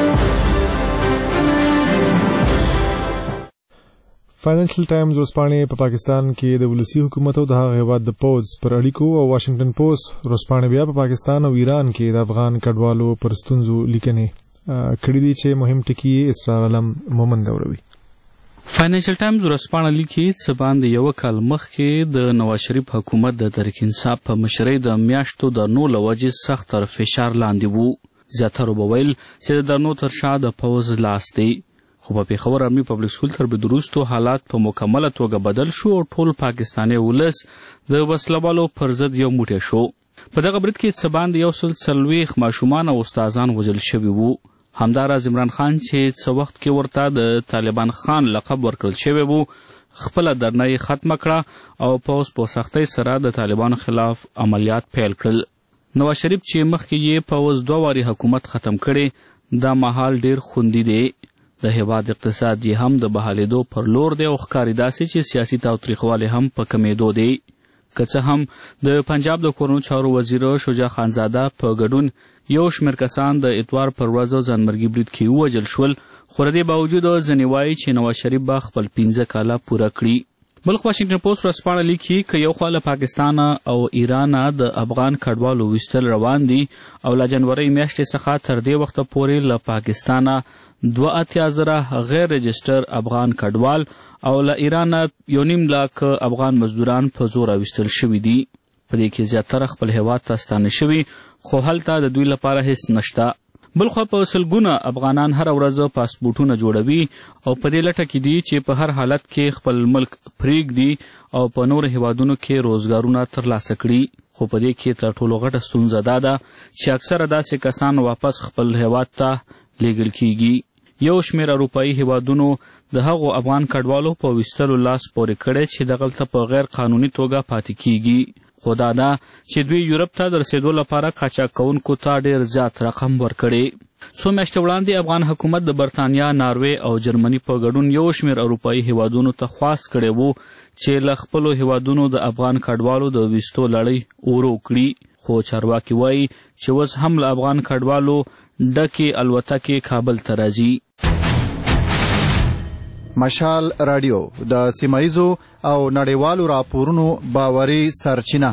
S1: فاینانشل ټایمز ورځپاڼې په پاکستان کې د ولسی حکومت او د هغه هیواد د پوز پر اړیکو او واشنگټن پوسټ ورځپاڼې بیا په پاکستان او ایران کې د افغان کډوالو پر ستونزو لیکنې کړي دي چې مهم ټکي اسرار علم مومند اوروي.
S9: فاینانشل ټایمز ورځپاڼه لیکي چې باندې یو کال مخکې د نواز شریف حکومت د تحریک انصاف په مشرۍ د میاشتو د نو لوجې سخت تر فشار لاندې وو. زیاتره به ویل چې د درنو تر شا د پوز لاس دی. خو په پېښور آرمي پبلک سکول تر بید وروستو حالات په مکمله توګه بدل شو او ټول پاکستاني ولس د وسلوالو پر ضد یو موټی شو. په دغه برید کې څه باندې یو سل څلوېښت ماشومان او استادان وژل شوي وو. همداراز عمران خان چې څه وخت کې ورته د طالبان خان لقب ورکړل شوی وو خپله درنه یې ختمه کړه او پوځ په سختۍ سره د طالبانو خلاف عملیات پیل کړل. نواز شریف چې مخکې یې پوځ دوه وارې حکومت ختم کړی دا مهال ډیر خوندي دی. د هیواد اقتصاد یې هم د بحالېدو پر لور دی او ښکاري داسې چې سیاسي تاوتریخوالی هم په کمېدو دی. که څه هم د پنجاب د کورنیو چارو وزیر شجاع خانزاده په ګډون یو شمېر کسان د اتوار پر ورځ ځانمرګي برید کې ووژل شول خو د دې باوجود ځینې وایي چې نواز شریف به خپل پنځه کاله پوره کړي. بلخ واشنگټن پوسټ ورځپاڼه لیکي که یو خوا له پاکستان او ایران د افغان کډوالو ویستل روان دي او له جنورۍ میاشتې څخه تر دې وخته پورې له پاکستانه دوه اتیا زره غیر رجسټر افغان کډوال او له ایران یو نیم لاک افغان مزدوران په زور ویستل شوي دي. په دې کې زیاتره خپل هیواد ته ستانه شوي خو هلته د دوی لپاره هیڅ نشته. بلخوا په سلګونه افغانان هر ورځ پاسپورټونه جوړوي او په دې لټه کې دي چې په هر حالت کې خپل ملک پرېږدي او په نور هیوادونو کې روزګارونه ترلاسه کړي. خو په دې کې تر ټولو غټه ستونزه دا ده چې اکثره داسې کسان واپس خپل هیواد ته لیږل کیږي. یو شمېر اروپایي هیوادونو د هغو افغان کډوالو په ویستلو لاس پورې کړی چې دغلته په غیر قانوني توګه پاتې کیږي. خو دا ده چې دوی یورپ ته د رسېدو لپاره قاچاق کوونکو ته ډېر زیات رقم ورکړی. څو میاشتې وړاندې افغان حکومت د برطانیا، ناروې او جرمني په ګډون یو شمېر اروپایي هیوادونو ته خواست کړی وو چې له خپلو هیوادونو د افغان کډوالو د ویستو لړۍ ورو کړي. خو چارواکي وایي چې اوس هم له افغان کډوالو ډکې الوتکې کابل ته راځي.
S21: مشال رادیو د سیمایزو او نړیوالو راپورونو باوري سرچینه.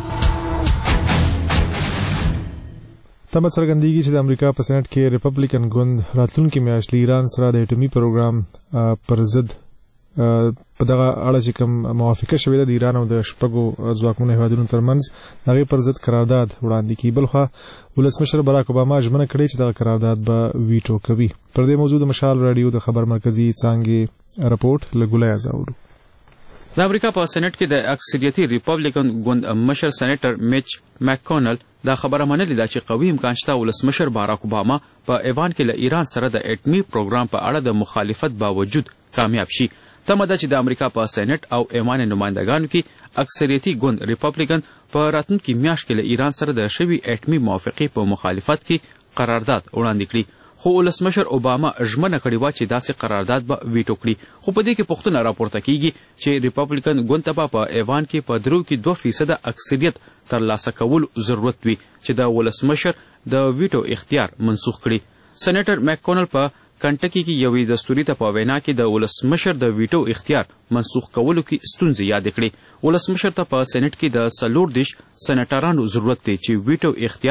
S1: تمه څرګندېږي چې د امریکا په سېنات کې ریپبلیکن ګوند راتلونکي میاشت له ایران سره د اټومي پروګرام پر ضد په دغه اړه چې کوم موافقه شوې ده د ایران او د شپږو ځواکمنو هیوادونو ترمنځ هغې پر ضد قرارداد وړاندې کړي. بلخوا ولسمشر باراک اوباما ژمنه کړې چې دغه قرارداد به ویټو کوي. پر دې موضوع د مشال راډیو د خبر مرکزي څانګې رپورټ له ګولایه زاورو.
S9: د امریکا په سېنات کې د اکثریتي ریپبلیکن ګوند مشر سېنیټر میچ مککونل دا خبره منلې ده چې قوي امکان شته ولسمشر باراک اوباما په ایوان کې له ایران سره د اټومي پروګرام په اړه د مخالفت باوجود کامیاب شي. تمه ده چې د امریکا په سېنات او ایوان نمایندګانو کې اکثریتي ګوند ریپبلیکن په راتلونکي میاشت کې له ایران سره د شوي اټومي موافقې په مخالفت کې قرارداد وړاندې کړي. خو ولسمشر اوباما ژمنه کړې وه چې داسې قرارداد به ویټو کړي. خو په دې کې پوښتنه راپورته کیږي چې ریپبلیکن ګوند ته په ایوان کې په درو کې دوه فیصده اکثریت ترلاسه کول ضرورت وي چې د ولسمشر د ویټو اختیار منسوخ کړي. سېنیټر مککونل په کنټکی کې یوې دستوري ته په وینا کې د ولسمشر د ویټو اختیار منسوخ کولو کې ستونزې یادې کړې. ولسمشر ته په سېنات کې د څلور دېرش سېنیټرانو ضرورت دی چې ویټو اختیار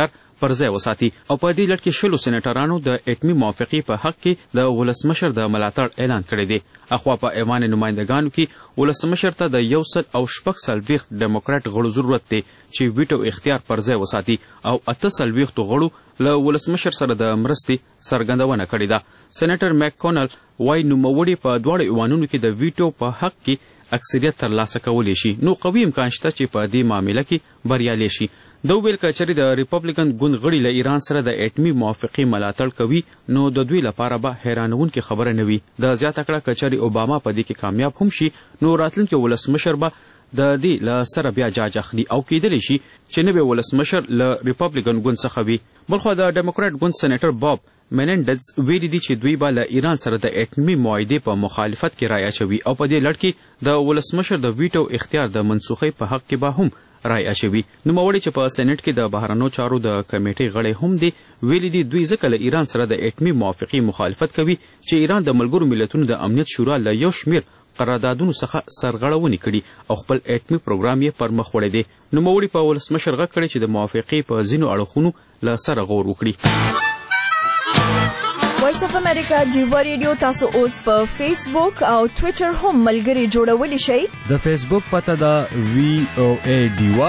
S10: پر ځای وساتي او په دې لړ کې شلو سېنیټرانو د اټمي موافقې په حق کې د ولسمشر د ملاتړ اعلان کړی دی. اخوا په ایوان نمایندګانو کې ولسمشر ته د یو سل او شپږ څلوېښت ډیموکراټ غړو ضرورت دی چې ویټو اختیار پر ځای وساتي او اته څلوېښتو غړو له ولسمشر سره د مرستې څرګندونه کړې ده. سېنیټر میک کونل وایي نوموړي په دواړو ایوانونو کې د ویټو په حق کې اکثریت ترلاسه کولی شي، نو قوي امکان شته چې په دې معامله کې بریالی شي. د ویل کچري د ریپبلیکن ګوند غړي له ایران سره د اټمي موافقې ملاتړ کوي نو د دوی لپاره به حیرانونکې خبره نه وي. د زیاته کړه کچري اوباما په دې کې کامیاب هم شي نو راتلونکي ولسمشر به د دې له سره بیا جاج اخلي او کیدلی شي چې نوی ولسمشر له ریپبلیکن ګوند څخه وي. بلخوا د ډیموکراټ ګوند سېنیټر باب میننډز ویلي دي چې دوی به له ایران سره د اټمي معاهدې په مخالفت کې رای اچوي او په دې لړ کې د ولسمشر د ویټو اختیار د منسوخۍ په حق کې به هم رای اچوي. نوموړي چې په سېنیټ کې د بهرنیو چارو د کمیټې غړی هم دي ویلي دي دوی ځکه له ایران سره د اټمي موافقې مخالفت کوي چې ایران د ملګرو ملتونو د امنیت شورا له یو شمیر قراردادونو څخه سرغړونې کړي او خپل اټمي پروګرام یې پر مخ وړی دی. نوموړي په ولسمشر غږ کړی چې د موافقې په ځینو اړخونو له سره غور وکړي.
S11: وایس اف امریکا ډیوا ریډیو تاسو اوس په فیسبوک او ټوئیټر هم ملګري جوړولی شئ.
S12: د فیسبوک پته ده وی او ای ډیوا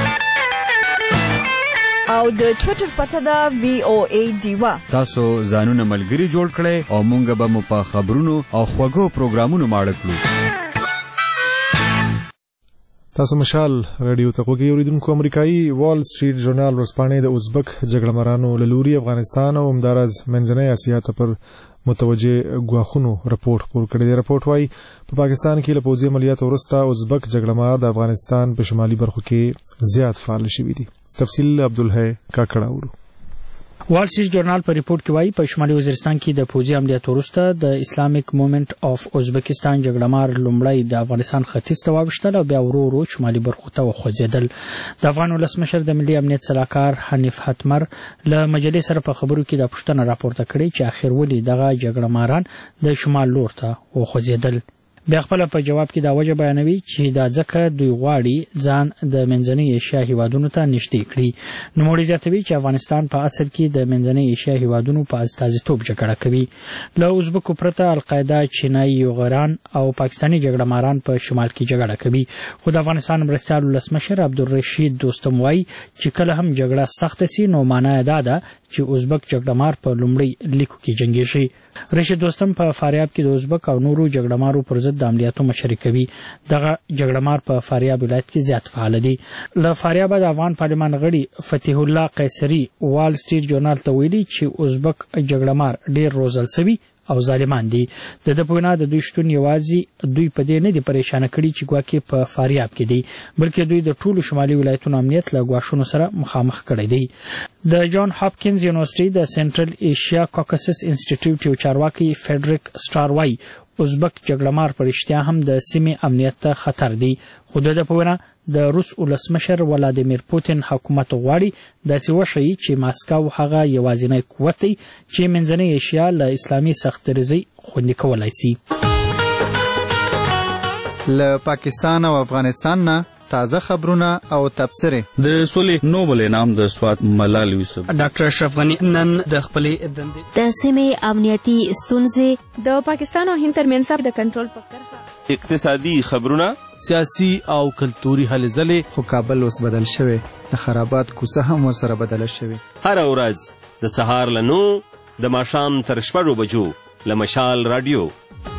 S11: او د ټوئیټر پته ده وی او ای ډیوا.
S12: تاسو ځانونه ملګري جوړ کړئ او مونږ به مو په خبرونو او خوږو پروګرامونو ماړه کړو.
S1: تاسو مشال رادیو ته کوګي اوریدونکو امریکایي وال سټریټ ژورنال ورسپانې د ازبک جګړه مارانو له لوري افغانستان او همدارز منځنۍ اسیا ته پر متوجه غواخونو رپورټ خپور کړی دی. رپورټ وايي په پاکستان کې له پوځي عملیاتو وروسته ازبک جګړه مار د افغانستان په شمالي برخو کې زیات فعال شوي دي. تفصیل عبدالحی کاکړه اورو.
S26: وال سټریټ جورنال په ریپورت کې وایي په شمالي وزیرستان کې د پوځي عملیاتو وروسته د اسلامیک موومنت اف ازبکستان جګړه مار لومړی د افغانستان ختیځ ته واوښتل او بیا ورو ورو شمالي برخو ته وخوځېدل. د افغان ولسمشر د ملي امنیت سلاکار حنیف حتمر له مجلې سره په خبرو کې د پوښتنه راپورته کړې چې اخر ولې دغه جګړه ماران د شمال لور ته وخوځېدل. بیا خپل په جواب کې دا وجه بیانوي چې دا ځکه دوی غواړي ځان د منځنۍ ایشیا هیوادونو ته نږدې کړي. نوموړي زیاتوي چې افغانستان په اصل کې د منځنۍ ایشیا هیوادونو په استازیتوب جګړه کوي. له ازبکو پرته القاعده، چینایي یوغران او پاکستاني جګړه ماران په شمال کې جګړه کوي. خو د افغانستان مرستیال ولسمشر عبدالرشید دوستم وایي چې کله هم جګړه سخته سي نو معنا یې دا ده چې ازبک جګړه مار په لومړي لیکو کې جنګیږي. رشید دوستم په فاریاب کې د ازبک او نورو جګړه مارو پر ضد د عملیاتو مشري کوي. دغه جګړه مار په فاریاب ولایت کې زیات فعال دي. له فاریاب د افغان پارلمان غړي فتح الله قیصري وال سټریټ جورنال ته ویلي چې ازبک جګړه مار ډیر روزل سوي او ظالمان دي. د د پوینا د دوی شتون یوازې دوی په دې نه دي پریشان کړي چې ګواکې په فاریاب کې دي بلکې دوی د ټولو شمالي ولایتونو امنیت له ګواښونو سره مخامخ کړي دي. د جان هاپکینز یونیورسيټي د سنټرل ایشیا کاکسس انسټیټیوټ یو چارواکي فیډریک سټار وايي ازبک جګړه مار په رښتیا هم د سیمې امنیت ته خطر دی. خو د په وینا د روس ولسمشر ولادیمیر پوتین حکومت غواړي داسې وشي چې ماسکو هغه یوازینی قوت دی چې منځنۍ ایشیا له اسلامي سختدریزۍ خوندي کولای شي.
S21: له پاکستان او افغانستان نه تازه خبرونه او تبصرې.
S5: د سولې نوبل انعام د سوات ملال یوسف
S13: ډاکټر اشرف غنی نن د خپلې دندې
S8: د سیمې امنیتي ستونزې
S20: د پاکستان او هند ترمنځ د کنټرول په کرښه
S24: اقتصادي خبرونه سیاسي او کلتوري هلې ځلې.
S21: خو کابل اوس بدل شوی، د خرابات کوڅه هم ورسره بدله شوې.
S24: هر ورځ د سهار له نو د ماښام تر شپږو بجو له مشال رادیو.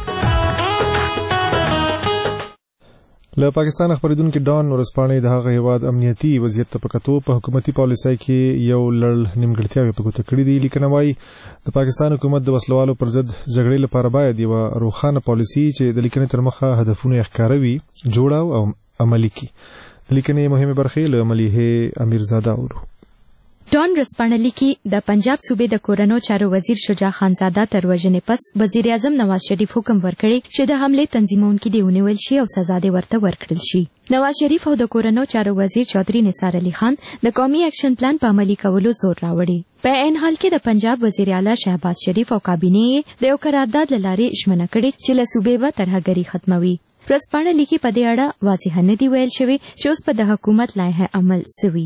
S1: له پاکستان خبرېدونکو ډان ورسپانې د هغه هیواد امنیتي وضعیت ته په کتو په حکومتي پالیسۍ کې یو لړ نیمګړتیاوې په ګوته کړې دي. لیکنه وايي د پاکستان حکومت د وسلوالو پر ضد جګړې لپاره باید یوه روښانه پالیسي چې د لیکنې تر مخه هدفونه یې ښکاره وي جوړه او عملي کړي. د لیکنې مهمې برخې له ملیحې امیرزاده اورو.
S20: ډان رسپانه لیکي د پنجاب صوبې د کورنو چارو وزیر شجاع خانزاده تر وژنې پس وزیر اعظم نواز شریف حکم ورکړی چې د حملې تنظیمونکي دې ونیول شي او سزا دې ورته ورکړل شي. نواز شریف او د کورنو چارو وزیر چودھری نثار علي خان د قومي اکشن پلان په عملي کولو زور راوړي. په عین حال کې د پنجاب وزیر اعلی شهباز شریف او کابینې د یو قرارداد له لارې ژمنه کړې چې له صوبې به ترهګري ختموي. رسپانه لیکي په دې اړه واضح نه دی ویل شوی چې اوس په د حکومت لایحه عمل سوي.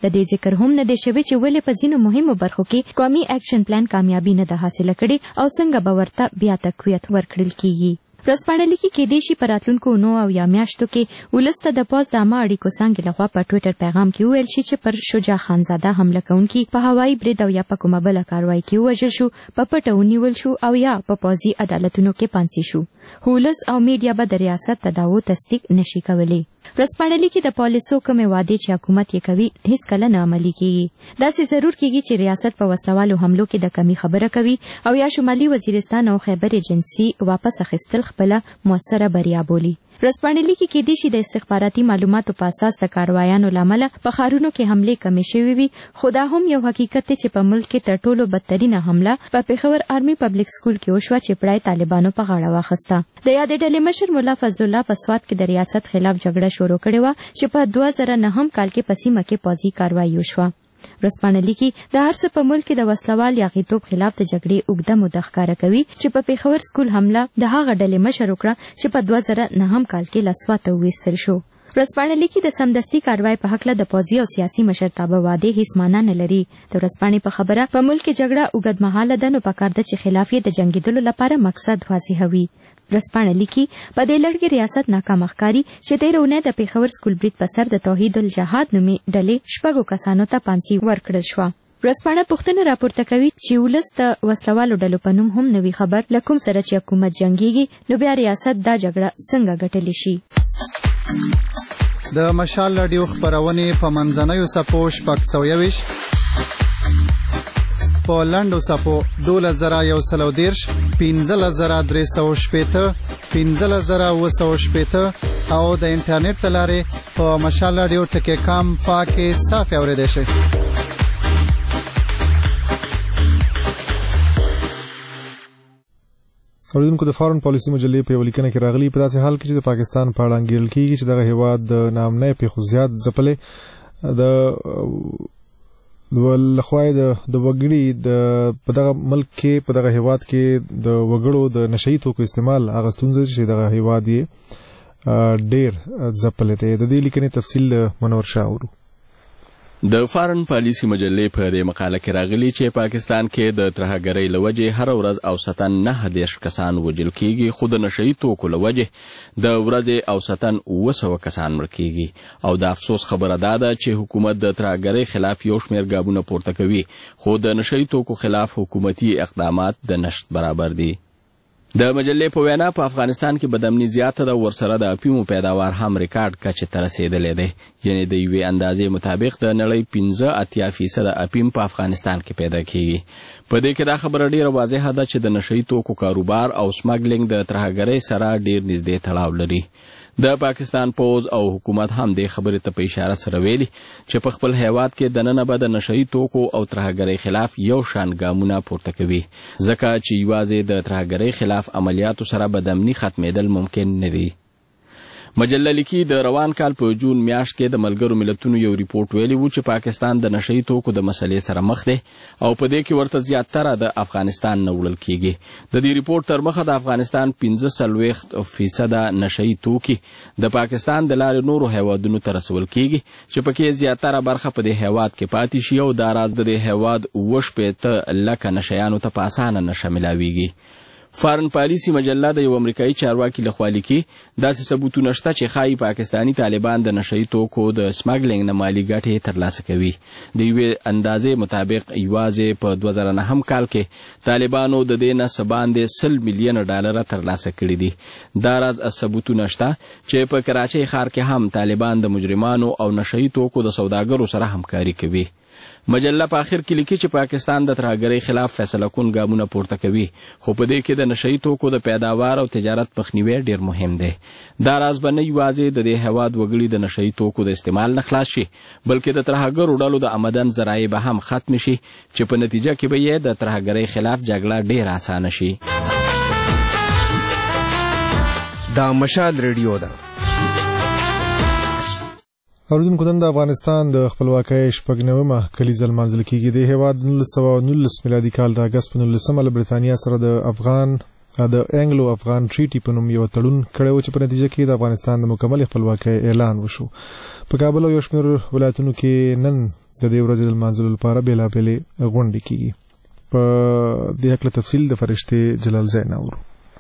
S2: د دې ذکر هم نه دی شوی چې ولې په ځینو مهمو برخو کې قومي اکشن پلان کامیابی نه ده حاصله کړې او څنګه به ورته بیا تقویت ورکړل کیږي. ورځپاڼه لیکي کېدای شي په راتلونکو نو او یا میاشتو کې ولس ته د پوځ د عامه اړیکو څانګې لخوا په ټویټر پیغام کې وویل شي چې پر شجاع خانزاده حمله کوونکي په هوایي برید او یا په کومه بله کاروایي کې ووژل شو، په پټه ونیول شو او یا په پوځي عدالتونو کې پانسي شو. ولس او میډیا به د ریاست تداو تصدیق نشي کولی. ورځپاڼه لیکي د پالیسو کومې وعدې چې حکومت یې کوي هیڅ کله نه عملي کیږي. داسې ضرور کیږي چې ریاست په وسلوالو حملو کې د کمی خبره کوي او یا شمالي وزیرستان او خیبر ایجنسي واپس اخیستل خپله موثره بریا بولي. ورځپاڼه لیکي کېدای شي د استخباراتي معلوماتو په اساس د کاروایانو له امله په ښارونو کې حملې کمې شوې وي، خو دا هم یو حقیقت دی چې په ملک کې تر ټولو بدترینه حمله په پېښور آرمي پبلک سکول کې وشوه چې پړای طالبانو په غاړه واخیسته. د یادې ډلې مشر ملا فضل الله په سوات کې د ریاست خلاف جګړه شروع کړې وه چې په دوه زره نهم کال کې په سیمه کې پوځي کاروایي وشوه. ورځپاڼه لیکي د هر څه په ملک کې د وسلوال یا غیتوب خلاف د جګړې اوږده موده ښکاره کوي چې په پېښور سکول حمله د هغه ډلې مشر وکړه چې په دوه زره نهم کال کې له سواته وویستل شو. ورځپاڼه لیکي د سمدستي کاروای په هکله د پوځي او سیاسي مشرتابه وعدې هیڅ معنا نه لري. د ورځپاڼې په خبره په ملک کې جګړه اوږدمهاله ده، نو پکار ده چې خلاف یې د جنګېدلو لپاره مقصد واضح وي. ورځپاڼه لیکي په دې لړ کې ریاست ناکامه ښکاري چې تېره اونۍ د پېښور سکول برید په سر د توحید الجهاد نومې ډلې شپږو کسانو ته پانسي ورکړل شوه. ورځپاڼه پوښتنه راپورته کوي چې ولس د وسلوالو ډلو په نوم هم نوي خبر له کوم سره چې حکومت جنګیږي نو بیا ریاست دا جګړه څنګه ګټلی شي.
S21: د مشال راډیو خپرونې په منځنیو څپو شپږ سوه یویشت، په لنډو څپو دولس زره یو سل او دېرش، پنځلس زره درې سوه شپېته، پنځلس زره اووه سوه شپېته او د انټرنیټ له لارې په مشال راډیو ټکي کام پاکې صافې اورېدی شئ.
S1: اوریدونکو د فارن پالیسي مجلې په یوه لیکنه کې راغلي په داسې حال کې چې د پاکستان په اړه انګیرل کېږي چې دغه هیواد د ناامنۍ پیښو زیات ځپلی د لخوا د وګړي د په دغه ملک کې په دغه هیواد کې د وګړو د نشهیي توکو استعمال هغه ستونزه چې دغه هیواد یې ډېر ځپلی دی. د دې لیکنې تفصیل منور شاه اورو.
S5: د فارن پالیسي مجلې په دې مقاله کې راغلي چې پاکستان کې د ترهګرۍ له وجې هره ورځ اوسطا نهه دېرش کسان وژل کېږي، خو د نشهیي توکو له وجې د ورځې اوسطا اووه سوه کسان مړه کېږي. او د افسوس خبره دا ده چې حکومت د ترهګرۍ خلاف یو شمېر ګامونه پورته کوي، خو د نشهیي توکو خلاف حکومتي اقدامات د نشت برابر دي. د مجلې په وینا په افغانستان کې بدامني زیاته ده، ورسره د اپیمو پیداوار هم ریکارډ کچې ته رسېدلی دی. یعنې د یوې اندازې مطابق د نړۍ پنځه اتیا فیصده اپیم په افغانستان کې پیدا کېږي. په دې کې دا خبره ډېره واضحه ده چې د نشهیي توکو کاروبار او سمګلینګ د ترهګرۍ سره ډېر نږدې تړاو لري. د پاکستان پوځ او حکومت هم دې خبرې ته په اشاره سره ویلي چې په خپل هیواد کې دننه به د نشهیي توکو او ترهګرۍ خلاف یو شان ګامونه پورته کوي، ځکه چې یوازې د ترهګرۍ خلاف عملیاتو سره بدامني ختمېدل ممکن نه دي. مجله لیکي د روان کال په جون میاشت کې د ملګرو ملتونو یو ریپورت ویلی و چې پاکستان د نشهیي توکو د مسلې سره مخ دی او په دې کې ورته زیاتره د افغانستان نه وړل کېږي. د دې ریپورت تر مخه د افغانستان پنځه څلوېښت فیصده نشهیي توکي د پاکستان د لارې نورو هیوادونو ته رسول کېږي چې پکې زیاتره برخه په دې هیواد کې پاتې شي او دا راز د دې هیواد اووه شپېته لکه نشهیانو ته په اسانه نشه ملاویږي. فارن پالیسي مجله د یو امریکایي چارواکي لخوا لیکي داسې ثبوتونه شته چې ښایي پاکستاني طالبان د نشهیي توکو د سمګلینګ نه مالي ګټې ترلاسه کوي. د یوې اندازې مطابق یوازې په دوه زره نهم کال کې طالبانو د دې نه څه باندې سل میلیونه ډالره ترلاسه کړي دي. دا راز ثبوتونه شته چې په کراچۍ ښار کې هم طالبان د مجرمانو او نشهیي توکو د سوداګرو سره همکاري کوي. مجله په آخر کې لیکي چې پاکستان د ترهګرۍ خلاف فیصله کن ګامونه پورته کوي، خو په دې کې د نشهیي توکو د پیداوار او تجارت مخنیوی ډېر مهم دی. دا راز به نه یوازې د دې هیواد وګړي د نشهیي توکو د استعمال نه خلاص شي، بلکې د ترهګرو ډلو د آمدن ذرایع به هم ختم شي چې په نتیجه کې به یې د ترهګرۍ خلاف جګړه ډېر اسانه شي.
S3: دا مشال ریډیو ده.
S1: اوریدونکو نن د افغانستان د خپلواکۍ شپږ نومه کلیزه لمانځل کېږي. د هیواد نولس سوه نولس میلادي کال د اګست په نولسمه له برېټانیا سره د افغان د انګلو افغان ټریټي په نوم یو تړون کړی و چې په نتیجه کې د افغانستان د مکمل خپلواکۍ اعلان وشو. په کابل او یو شمېر ولایتونو کې نن د دې ورځې د لمانځلو لپاره بېلابېلې غونډې کیږي. په دې هکله تفصیل د فرشتې جلال زین اورو.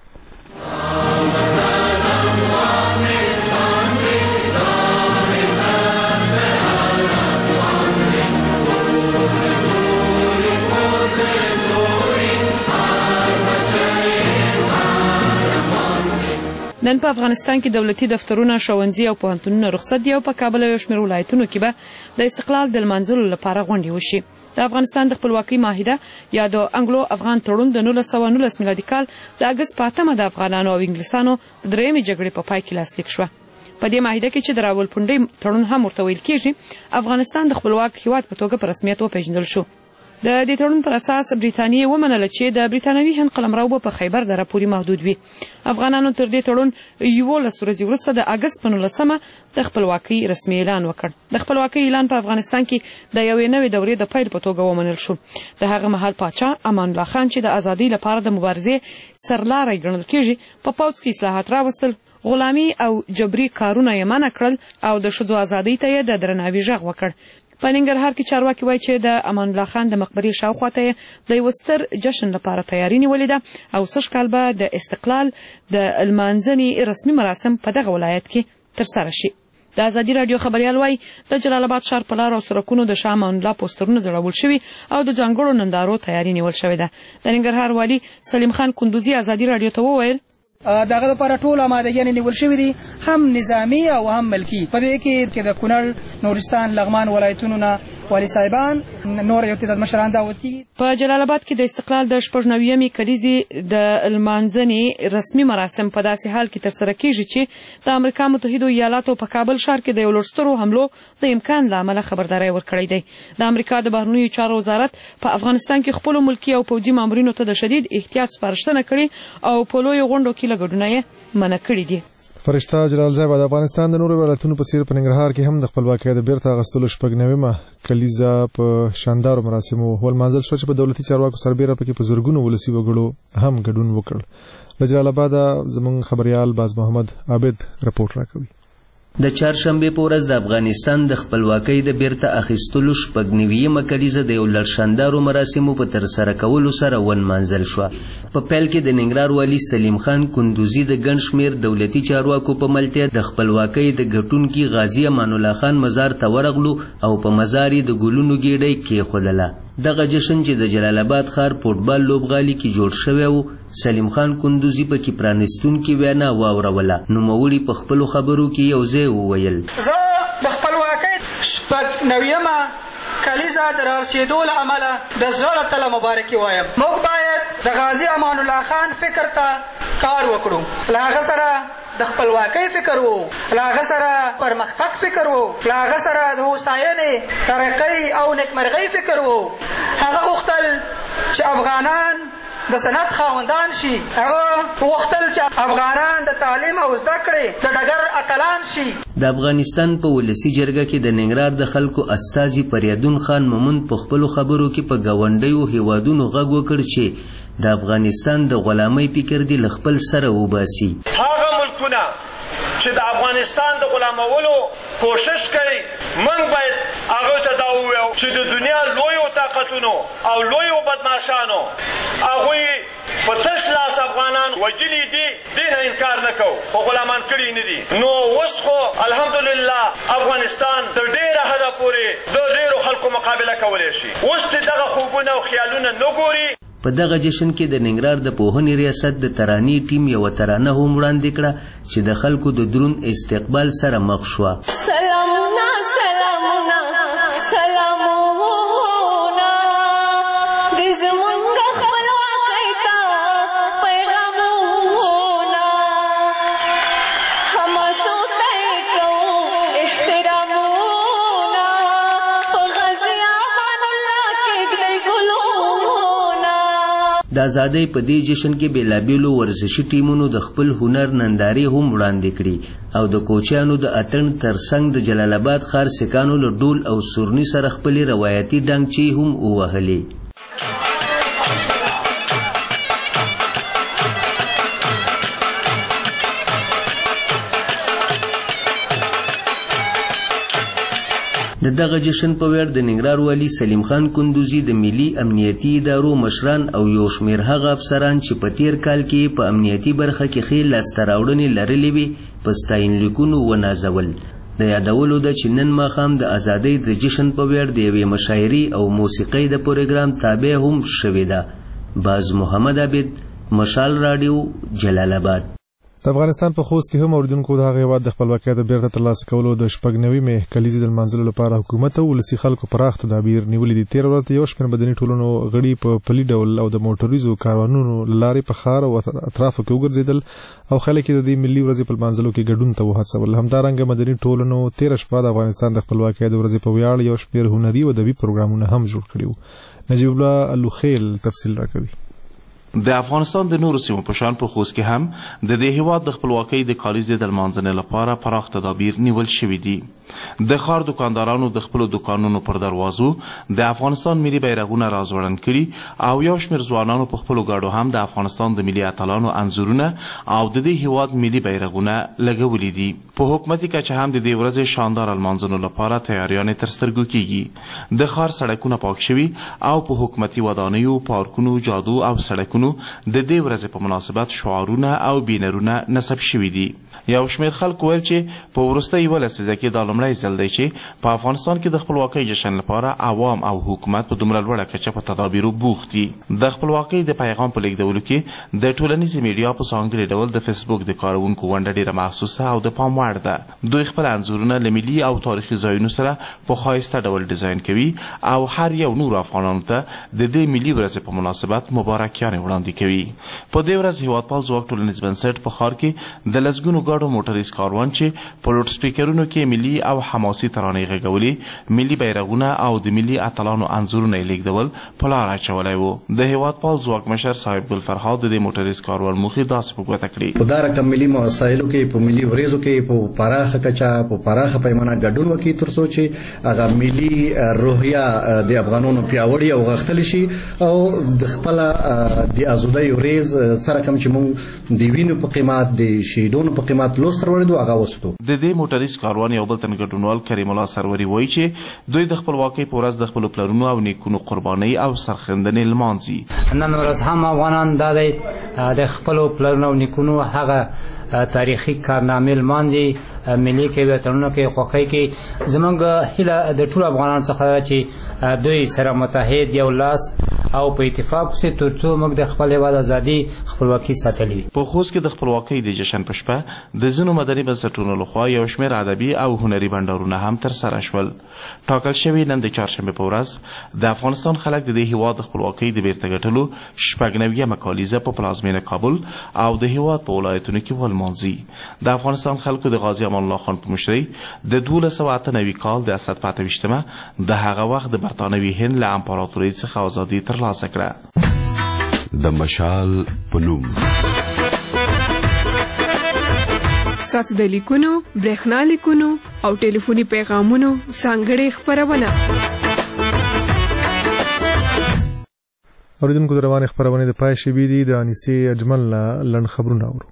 S7: نن په افغانستان کې دولتي دفترونه، ښوونځي او پوهنتونونه رخصت دي او په کابل او شمېر ولایتونو کې به د استقلال د لمانځلو لپاره غونډې وشي. د افغانستان د خپلواکۍ معاهده یا د انګلو افغان تړون د نولس سوه نولس میلادي کال د اګست په اتمه د افغانانو او انګلیسانو د درېیمې جګړې په پای کې لاسلیک شوه. په دې معاهده کې چې د راولپنډۍ تړون هم ورته ویل کېږي، افغانستان د خپلواک هېواد په توګه په رسمیت وپېژندل شو. د دې تړون پر اساس برېټانیې ومنله چې د برېټانوي هند قلمرو به په خیبر دره پورې محدود وي. افغانانو تر دې تړون یولس ورځې وروسته د اګست په نولسمه د خپلواکۍ رسمي اعلان وکړ. د خپلواکۍ اعلان په افغانستان کې د یوې نوې دورې د پیل په توګه ومنل شو. د هغه مهال پاچا امان الله خان چې د ازادۍ لپاره د مبارزې سرلاری ګڼل کېږي، په پوځ کې اصلاحات راوستل، غلامي او جبري کارونه یې منع کړل او د ښځو ازادۍ ته یې د درناوي غږ وکړ. په ننګرهار کې چارواکي وایي چې د امان الله خان د مقبرې شاوخوا ته یې د یوه ستر جشن لپاره تیاري نیولې ده او سږ کال به د استقلال د لمانځنې رسمي مراسم په دغه ولایت کې ترسره شي. د ازادي راډیو خبریال وایي د جلال آباد ښار په لارو او سړکونو د شاه امان الله پوسټرونه ځړول شوي او د ځانګړو نندارو تیاري نیول شوې ده. د ننګرهار والي سلیم خان کندوزي ازادي راډیو ته وویل
S14: دغه لپاره ټول آمادګیانې نیول شوي دي، هم نظامي او هم ملکي. په دې کې د کونړ، نورستان، لغمان ولایتونو نه والي صاحبان، نور یو تعداد مشران دعوت کیږي.
S7: په جلال آباد کې د استقلال د شپږ نوېمې کلیزې د لمانځنې رسمي مراسم په داسې حال کې ترسره کیږي چې د امریکا متحدو ایالاتو په کابل ښار کې د یو لوړ سترو حملو د امکان له امله خبرداری ورکړی دی. د امریکا د بهرنیو چارو وزارت په افغانستان کې خپلو ملکي او پوځي مامورینو ته د شدید احتیاط سپارښتنه کړې او په لویو غونډو کې له ګډونه یې منع کړي دي.
S1: فرشته جلال زیب د افغانستان د نورو ولایتونو په څیر په ننګرهار کې هم د خپلواکۍ د بیرته اخیستلو شپږ نوېمه کلیزه په شاندارو مراسمو ولمانځل شوه چې په دولتي چارواکو سربیره پکې په زرګونو ولسي وګړو هم ګډون وکړ. له جلال آباده زموږ خبریال باز محمد عابد رپورټ راکوي.
S15: د چهارشنبې په ورځ د افغانستان د خپلواکۍ د بیرته اخیستلو شپږ نوېمه کلیزه د یو لړ شاندارو مراسمو په ترسره کولو سره ونمانځل شوه. په پیل کې د ننګرهار والي سلیم خان کندوزي د ګڼ شمېر دولتي چارواکو په ملتیا د خپلواکۍ د ګټونکي غازي امان الله خان مزار ته ورغلو او په مزار یې د ګلونو ګېډۍ کېښودله. دغه جشن چې د جلال آباد ښار فوټبال لوبغالي کې جوړ شوی و، سلیم خان کندوزي پکې پرانستونکې وینا واوروله. نوموړي په خپلو خبرو کې یو ځای وویل:
S14: زه د خپلواکۍ شپږ نوېمه کلیزه د رارسېدو له امله د زړه تله مبارکي وایم. موږ باید د غازي امان الله خان فکر ته کار وکړو، له هغه سره د خپلواکۍ فکر وو، له هغه سره پرمختګ فکر وو، له هغه سره د هوساینې، ترقۍ او نیکمرغۍ فکر وو. هغه غوښتل چې افغانان د صنعت خاوندان شي، هغه غوښتل چې افغانان د تعلیم او زده کړې د ډګر اتلان شي.
S15: د افغانستان په ولسي جرګه کې د ننګرهار د خلکو استازي فریدون خان مومند په خپلو خبرو کې په ګاونډیو هیوادونو غږ وکړ چې د افغانستان د غلامۍ فکر دې له خپل سره وباسي.
S16: هغه ملکونه چې د افغانستان د غلامولو کوشش کوي، موږ باید هغه ته دا ووایو چې د دنیا لویو طاقتونو او لویو بدماشانو هغوی په تش لاس افغانان وجلي دي، دې نه انکار نه کوو، خو غلامان کړي نه دي. نو اوس خو الحمدلله افغانستان تر ډېره حده پورې د ډېرو خلکو مقابله کولی شي. اوس چې دغه خوبونه او خیالونه نه ګوري.
S15: په دغه جشن کې د ننګرهار د پوهنې ریاست د ترانې ټیم یوه ترانه هم وړاندې کړه چې د خلکو د دروند استقبال سره مخ شوه.
S17: سلامونه سلامونه سلامونه د زمونږ خپلواکۍ ته پیغامونه، حماسو ته یې کوو احترامونه، په غازي امان الله کښېږدئ ګلونه.
S15: د ازادۍ په دې جشن کې بېلابېلو ورزشي ټیمونو د خپل هنر نندارې هم وړاندې کړي او د کوچیانو د اتڼ ترڅنګ د جلال آباد ښار سیکانو له ډول او سورني سره خپلې روایتي ډانګچې هم ووهلې. د دغه جشن په ویاړ د ننګرهار والي سلیم خان کندوزي د ملي امنیتي ادارو مشران او یو شمېر هغه افسران چې په تیر کال کې په امنیتي برخه کې ښې لاسته راوړنې لرلې وي په ستاینلیکونو ونازول. د یادولو ده چې نن ماښام د ازادۍ د جشن په ویاړ د یوې مشاعرې او موسیقۍ د پروګرام تابع هم شوې ده. باز محمد عابد، مشال راډیو، جلال آباد.
S1: د افغانستان په خوست کې هم اوریدونکو د هغه هیواد د خپلواکۍ د بیرته ترلاسه کولو د شپږ نوي کلیزې د لمانځلو لپاره حکومت او ولسي خلکو پراخ تدابیر نیولي دي. تېره ورځ یو شمېر مدني ټولنو غړي په پلي ډول او د موټریزو کاروانونو له لارې په ښار او اطرافو کې وګرځېدل او خلک یې د دې ملي ورځې په لمانځلو کې ګډون ته وهڅول. همدارنګه مدني ټولنو تېره شپه د افغانستان د خپلواکۍ د ورځې په ویاړ یو شمېر هنري او ادبي پروګرامونه هم جوړ کړي وو. نجیب الله الوخیل تفصیل راکوي.
S4: د افغانستان د نورو سیمو په شان په خوست کې هم د دې هیواد د خپلواکۍ د کالیزې د لمانځنې لپاره پراخ تدابیر نیول شوي دي. د ښار دکاندارانو د خپلو دکانونو پر دروازو د افغانستان ملي بیرغونه راځوړند کړي او یو شمېر ځوانانو په خپلو ګاډو هم د افغانستان د ملي اتلانو انځورونه او د دې هیواد ملي بیرغونه لګولي دي. په حکومتي کچه هم د دې ورځې شاندار لمانځنو لپاره تیاریانې تر سترګو کیږي. د ښار سړکونه پاک شوي او په حکومتي ودانیو، پارکونو، جادو او سړکونو د دې ورځې په مناسبت شعارونه او بینرونه نصب شوي دي. یو شمېر خلکو ویل چې په وروستۍ یوه لسیزه کې دا لومړی ځل دی چې په افغانستان کې د خپلواکۍ جشن لپاره عوام او حکومت په دومره لوړه کچه په تدابیرو بوخت دي. د خپلواکۍ د پیغام په لیږدولو کې د ټولنیزې میډیا په ځانګړي ډول د فیسبوک د کارونکو ونډه ډېره محسوسه او د پام وړ ده. دوی خپل انځورونه له ملي او تاریخي ځایونو سره په ښایسته ډول ډیزاین کوي او هر یو نورو افغانانو ته د دې ملي ورځې په مناسبت مبارکیانې وړاندې کوي. په دې ورځ هیوادپال ځواک ټولنیز بنسټ په ښار کې د لسګونو ګاډو موټریز کاروان چې په لوډ سپیکرونو کې ملي او حماسي ترانې غږولې، ملي بیرغونه او د ملي اتلانو انځورونه یې لیږدول په لار اچولی و. د هیوادپال ځواک مشر صاحب ګل فرهاد د دې موټریز کاروان موخې داسې په ګوته کړي.
S18: په دا رقم ملي مسایلو کې په ملي ورځو کې په پراخه کچه په پراخه پیمانه ګډون وکړي تر څو چې هغه ملي روحیه د افغانانو پیاوړې او غښتلې شي او د خپله د ازادۍ ورځ سره کوم چې موږ د وینو په قیمت د شهیدانو په قیمت لوستر ورډو هغه وساتو.
S4: د دې موټریز کاروان یو بل تن ګډونوال کریم الله سروري وایي چې دوی د خپلواکۍ په ورځ د خپلو پلرونو او نیکونو قربانۍ او سرښندنې لمانځي.
S19: نن ورځ هم افغانان دا دی د خپلو پلرونو او نیکونو هغه تاریخي کارنامې لمانځي، ملي کوي، وطنونو کې خوښۍ کوي. زموږ هیله د ټولو افغانانو څخه چې دوی سره متحد یو لاس او په اتفاق سره تر څو موږ د خپل هیواد ازادي خپلواکي ساتلې وي.
S4: په خوست کې د خپلواکۍ د جشن په شپه د ځینو مدني بنسټونو لخوا یو شمېر ادبي او هنري بنډارونه هم ترسره شول. ټاکل شوي نن د چهارشنبې په ورځ د افغانستان خلک د دې هیواد د خپلواکۍ د بیرته ګټلو شپږ نویمه کالیزه په پلازمینه کابل او د هیواد په ولایتونو کې ولمانځي. د افغانستان خلکو د غازي امان الله خان په مشرۍ د دولس سوه اته نوي کال د اسد په اته ویشتمه د هغه وخت د برطانوي هند له امپراتورۍ څخه ازادي ترلاسه کړه.
S22: د مشال په نوم
S23: ستاسو د لیکونو، برېښنا لیکونو او ټلیفوني پیغامونو ځانګړې خپرونه.
S1: اوریدونکو د روانې خپرونې د پای شوي دي. د انیسې اجمل نه لنډ خبرونه اورو.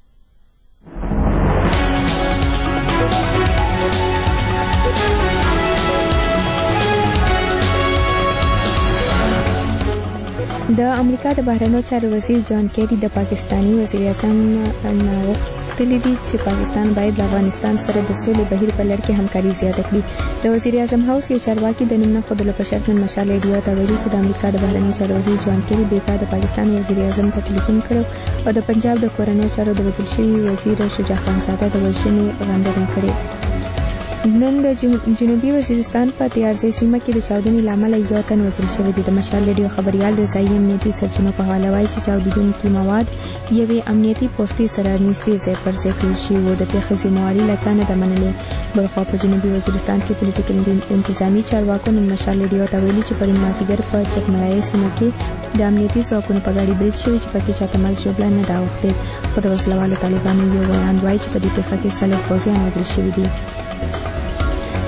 S20: د امریکا د بهرنیو چارو وزیر جان کیری د پاکستاني وزیر اعظم نه غوښتلي دي چې پاکستان باید د افغانستان سره د سولې بهیر په لړ کې همکاري زیاته کړي. د وزیر اعظم هاوس یو چارواکي د نوم نه ښودلو په شرط نن مشال ریډیو ته ویلي چې د امریکا د بهرنیو چارو وزیر جان کیری بېرته د پاکستان وزیر اعظم ته ټلیفون کړی او د پنجاب د کورنیو چارو د وژل شوي وزیر شجاع خانزاده د وژنې غندنه کړې. نن د جنوبي وزیرستان په تیارځای سیمه کې د چاودنې له امله یو تن وژل شوی دی. د مشال ریډیو خبریال د ځایي امنیتي سرچینو په حواله وایي چې چاودېدونکي مواد یوې امنیتي پوستې سره نږدې ځای پر ځای کړل شوي وو. د پېښې ذمهواري له چا نه ده منلې. بلخوا په جنوبي وزیرستان کې پولیټیکل انتظامي چارواکو نن مشال ریډیو ته ویلي چې پرون مازدیګر په چکمرایي سیمه کې د امنیتي ځواکونو په ګاډي برید شوی چې پکې چاته مرګ ژوبله نه ده اوښتې. خو د وسلوالو طالبانو یو ویاند وایي چې په دې پېښه کې څلور پوځیان وژل شوي دي.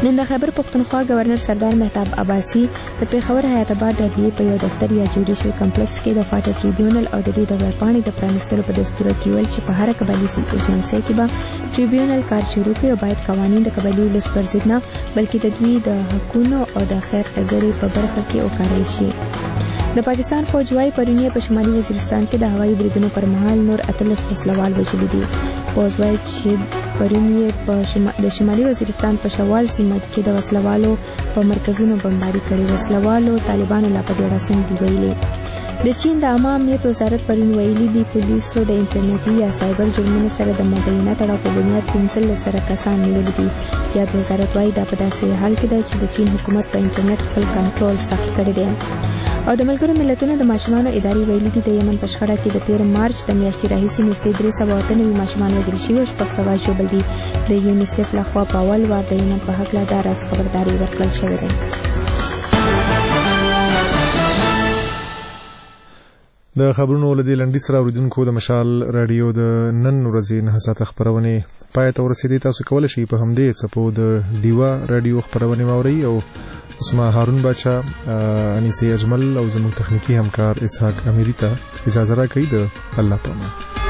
S20: نن د خیبر پښتونخوا گورنر سردار مهتاب عباسي د پیښور حیات آباد د عدلیې په یو دفتر یا جوډیشل کمپلیکس کې د فاټا ټریبیونل او د دې د ویبپاڼې د پرانیستلو په دستور کې ویل چې په هر قبایلي ایجنسۍ کې به ټریبیونل کار شروع کړي او باید قوانین د قبایلي ولس پر ضد نه بلکې د دوی د حقونو او د خیر ښېګڼې په برخه کې وکارول شي. د پاکستان فوج وايي پرون په شمالي وزیرستان کې د هوایي بریدونو پر مهال نور اتلس وسلوال وژلي دي. فوج وايي چې پرون په د شمالي وزیرستان په شوال سیمه کې د وسلوالو په مرکزونو بمباري کړې. وسلوالو طالبانو لا په ډېر سم دی ویلي. د چین د عامه امنیت وزارت پرون ویلي دي پولیسو د انټرنیټي یا سایبر جرمونو سره د مبینه تړاو په بنیاد پنځلس سره کسان نیولي دي. یا د وزارت وايي دا په داسې حال کې ده چې د چین حکومت په انټرنیټ خپل کنټرول سخت کړی دی. او د ملګرو ملتونو د ماشومانو ادارې ویلي دي د یمن په شخړه کې د تیر مارچ د میاشتې راهیسې نږدې درې سوه اته نوي ماشومان وژل شوي او شپږ سوه ژوبل دي. د یونیسف لخوا په اول وار د یمن په هکله دا راز خبرداری ورکړل شوې ده.
S1: د خبرونو له دې لنډي سره اوریدونکو د مشال رادیو د نن ورځې نه ساعته خبرونه پای ته ورسېدې. تاسو کولی شئ په همدې څپو د ډیوا رادیو خبرونه واورئ او اسما هارون باچا انیسه اجمل او زموږ تخنیکی همکار اسحاق امیری ته اجازه راکړئ. د الله پامان.